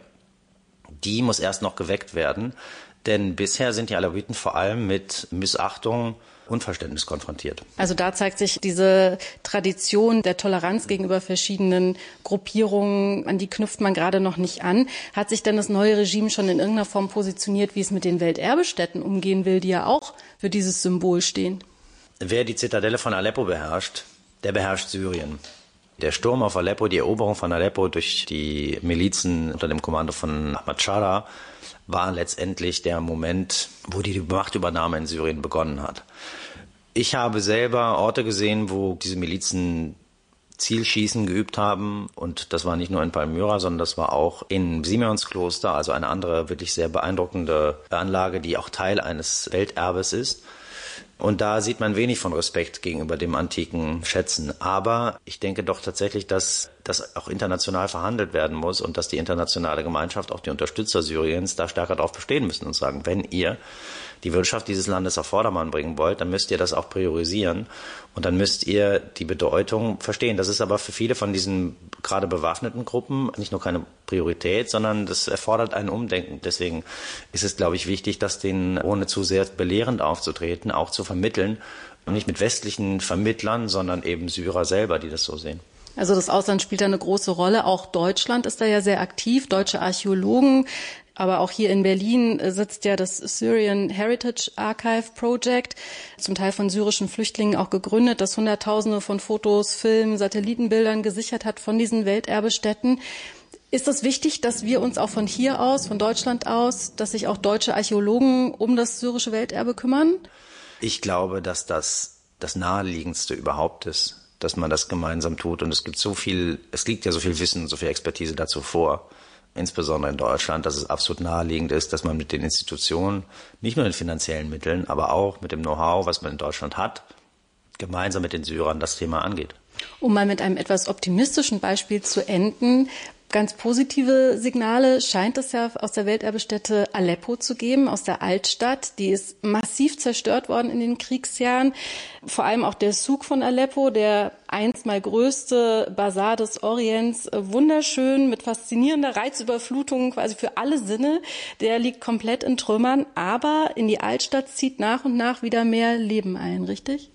die muss erst noch geweckt werden. Denn bisher sind die Alawiten vor allem mit Missachtung, Unverständnis konfrontiert. Also da zeigt sich diese Tradition der Toleranz gegenüber verschiedenen Gruppierungen, an die knüpft man gerade noch nicht an. Hat sich denn das neue Regime schon in irgendeiner Form positioniert, wie es mit den Welterbestätten umgehen will, die ja auch für dieses Symbol stehen? Wer die Zitadelle von Aleppo beherrscht, der beherrscht Syrien. Der Sturm auf Aleppo, die Eroberung von Aleppo durch die Milizen unter dem Kommando von Ahmad Shara war letztendlich der Moment, wo die Machtübernahme in Syrien begonnen hat. Ich habe selber Orte gesehen, wo diese Milizen Zielschießen geübt haben. Und das war nicht nur in Palmyra, sondern das war auch in Simeonskloster, also eine andere wirklich sehr beeindruckende Anlage, die auch Teil eines Welterbes ist. Und da sieht man wenig von Respekt gegenüber dem antiken Schätzen. Aber ich denke doch tatsächlich, dass das auch international verhandelt werden muss und dass die internationale Gemeinschaft, auch die Unterstützer Syriens, da stärker darauf bestehen müssen und sagen, wenn ihr die Wirtschaft dieses Landes auf Vordermann bringen wollt, dann müsst ihr das auch priorisieren und dann müsst ihr die Bedeutung verstehen. Das ist aber für viele von diesen gerade bewaffneten Gruppen nicht nur keine Priorität, sondern das erfordert ein Umdenken. Deswegen ist es, glaube ich, wichtig, das denen, ohne zu sehr belehrend aufzutreten, auch zu vermitteln und nicht mit westlichen Vermittlern, sondern eben Syrer selber, die das so sehen. Also das Ausland spielt da eine große Rolle. Auch Deutschland ist da ja sehr aktiv, deutsche Archäologen. Aber auch hier in Berlin sitzt ja das Syrian Heritage Archive Project, zum Teil von syrischen Flüchtlingen auch gegründet, das Hunderttausende von Fotos, Filmen, Satellitenbildern gesichert hat von diesen Welterbestätten. Ist es wichtig, dass wir uns auch von hier aus, von Deutschland aus, dass sich auch deutsche Archäologen um das syrische Welterbe kümmern? Ich glaube, dass das Naheliegendste überhaupt ist, dass man das gemeinsam tut. Und es liegt ja so viel Wissen, so viel Expertise dazu vor, insbesondere in Deutschland, dass es absolut naheliegend ist, dass man mit den Institutionen, nicht nur den finanziellen Mitteln, aber auch mit dem Know-how, was man in Deutschland hat, gemeinsam mit den Syrern das Thema angeht. Um mal mit einem etwas optimistischen Beispiel zu enden, ganz positive Signale scheint es ja aus der Welterbestätte Aleppo zu geben, aus der Altstadt. Die ist massiv zerstört worden in den Kriegsjahren. Vor allem auch der Souk von Aleppo, der einst mal größte Basar des Orients, wunderschön mit faszinierender Reizüberflutung quasi für alle Sinne. Der liegt komplett in Trümmern, aber in die Altstadt zieht nach und nach wieder mehr Leben ein, richtig?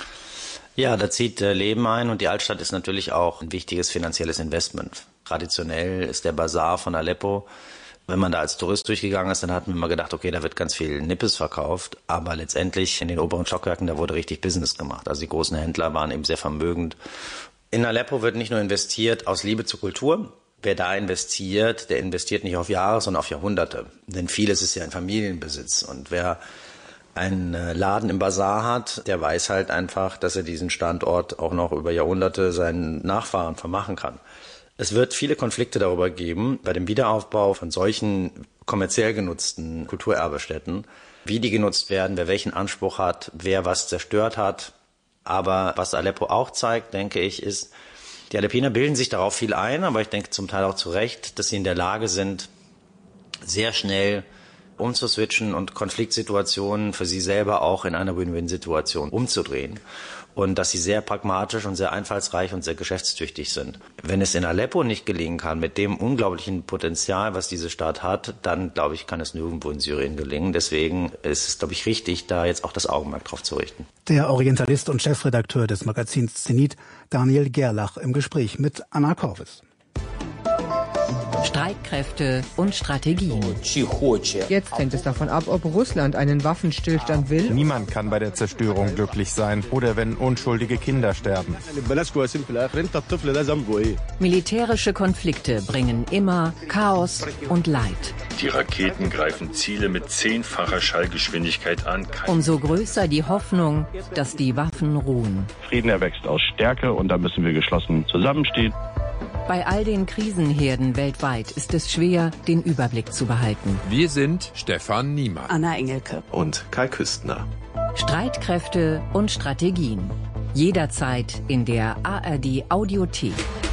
Ja, da zieht Leben ein und die Altstadt ist natürlich auch ein wichtiges finanzielles Investment. Traditionell ist der Basar von Aleppo, wenn man da als Tourist durchgegangen ist, dann hat man immer gedacht, okay, da wird ganz viel Nippes verkauft, aber letztendlich in den oberen Stockwerken, da wurde richtig Business gemacht. Also die großen Händler waren eben sehr vermögend. In Aleppo wird nicht nur investiert aus Liebe zur Kultur. Wer da investiert, der investiert nicht auf Jahre, sondern auf Jahrhunderte. Denn vieles ist ja in Familienbesitz und wer einen Laden im Basar hat, der weiß halt einfach, dass er diesen Standort auch noch über Jahrhunderte seinen Nachfahren vermachen kann. Es wird viele Konflikte darüber geben, bei dem Wiederaufbau von solchen kommerziell genutzten Kulturerbestätten, wie die genutzt werden, wer welchen Anspruch hat, wer was zerstört hat. Aber was Aleppo auch zeigt, denke ich, ist, die Aleppiner bilden sich darauf viel ein, aber ich denke zum Teil auch zu Recht, dass sie in der Lage sind, sehr schnell umzuswitchen und Konfliktsituationen für sie selber auch in einer Win-Win-Situation umzudrehen. Und dass sie sehr pragmatisch und sehr einfallsreich und sehr geschäftstüchtig sind. Wenn es in Aleppo nicht gelingen kann, mit dem unglaublichen Potenzial, was diese Stadt hat, dann, glaube ich, kann es nirgendwo in Syrien gelingen. Deswegen ist es, glaube ich, richtig, da jetzt auch das Augenmerk drauf zu richten. Der Orientalist und Chefredakteur des Magazins Zenit, Daniel Gerlach, im Gespräch mit Anna Korvis. Streitkräfte und Strategien. Jetzt hängt es davon ab, ob Russland einen Waffenstillstand will. Niemand kann bei der Zerstörung glücklich sein oder wenn unschuldige Kinder sterben. Militärische Konflikte bringen immer Chaos und Leid. Die Raketen greifen Ziele mit 10-facher Schallgeschwindigkeit an. Umso größer die Hoffnung, dass die Waffen ruhen. Frieden erwächst aus Stärke und da müssen wir geschlossen zusammenstehen. Bei all den Krisenherden weltweit ist es schwer, den Überblick zu behalten. Wir sind Stefan Niemann, Anna Engelke und Kai Küstner. Streitkräfte und Strategien. Jederzeit in der ARD Audiothek.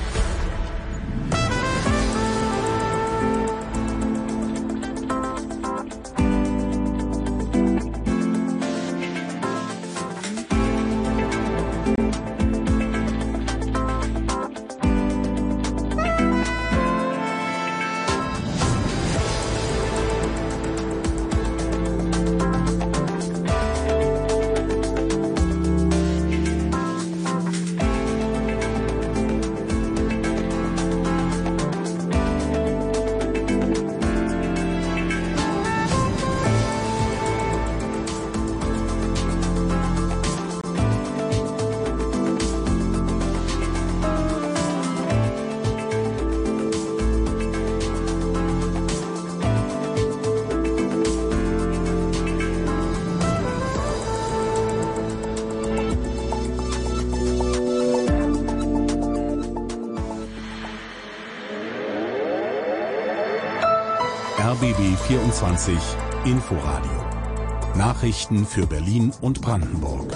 RBB 24 Inforadio. Nachrichten für Berlin und Brandenburg.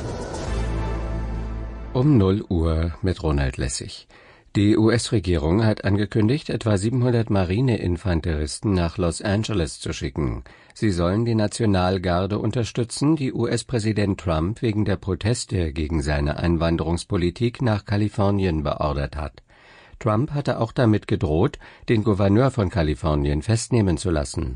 Um 0 Uhr mit Ronald Lessig. Die US-Regierung hat angekündigt, etwa 700 Marineinfanteristen nach Los Angeles zu schicken. Sie sollen die Nationalgarde unterstützen, die US-Präsident Trump wegen der Proteste gegen seine Einwanderungspolitik nach Kalifornien beordert hat. Trump hatte auch damit gedroht, den Gouverneur von Kalifornien festnehmen zu lassen.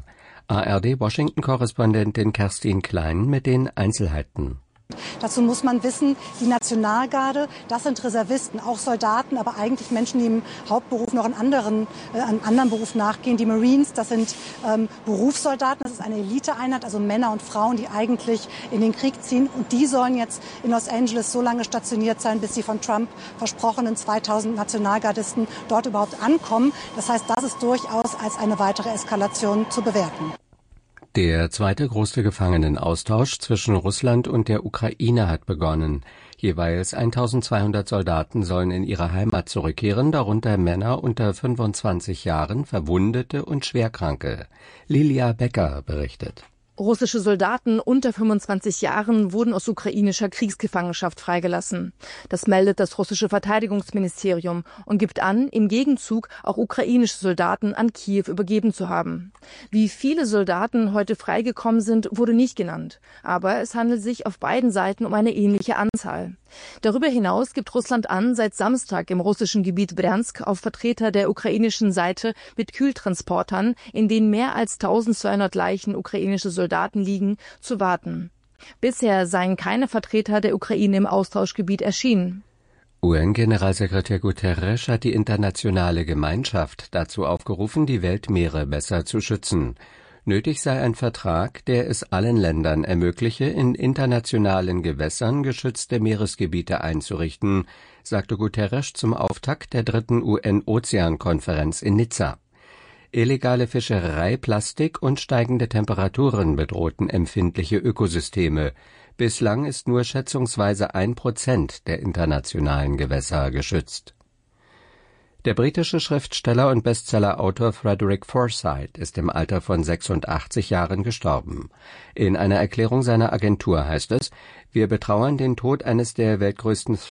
ARD-Washington-Korrespondentin Kerstin Klein mit den Einzelheiten. Dazu muss man wissen, die Nationalgarde, das sind Reservisten, auch Soldaten, aber eigentlich Menschen, die im Hauptberuf noch einen anderen Beruf nachgehen. Die Marines, das sind Berufssoldaten, das ist eine Eliteeinheit, also Männer und Frauen, die eigentlich in den Krieg ziehen. Und die sollen jetzt in Los Angeles so lange stationiert sein, bis die von Trump versprochenen 2000 Nationalgardisten dort überhaupt ankommen. Das heißt, das ist durchaus als eine weitere Eskalation zu bewerten. Der zweite große Gefangenenaustausch zwischen Russland und der Ukraine hat begonnen. Jeweils 1200 Soldaten sollen in ihre Heimat zurückkehren, darunter Männer unter 25 Jahren, Verwundete und Schwerkranke. Lilia Becker berichtet. Russische Soldaten unter 25 Jahren wurden aus ukrainischer Kriegsgefangenschaft freigelassen. Das meldet das russische Verteidigungsministerium und gibt an, im Gegenzug auch ukrainische Soldaten an Kiew übergeben zu haben. Wie viele Soldaten heute freigekommen sind, wurde nicht genannt. Aber es handelt sich auf beiden Seiten um eine ähnliche Anzahl. Darüber hinaus gibt Russland an, seit Samstag im russischen Gebiet Bryansk auf Vertreter der ukrainischen Seite mit Kühltransportern, in denen mehr als 1200 Leichen ukrainische Soldaten liegen, zu warten. Bisher seien keine Vertreter der Ukraine im Austauschgebiet erschienen. UN-Generalsekretär Guterres hat die internationale Gemeinschaft dazu aufgerufen, die Weltmeere besser zu schützen. Nötig sei ein Vertrag, der es allen Ländern ermögliche, in internationalen Gewässern geschützte Meeresgebiete einzurichten, sagte Guterres zum Auftakt der 3. UN-Ozeankonferenz in Nizza. Illegale Fischerei, Plastik und steigende Temperaturen bedrohten empfindliche Ökosysteme. Bislang ist nur schätzungsweise 1% der internationalen Gewässer geschützt. Der britische Schriftsteller und Bestsellerautor Frederick Forsyth ist im Alter von 86 Jahren gestorben. In einer Erklärung seiner Agentur heißt es: Wir betrauern den Tod eines der weltgrößten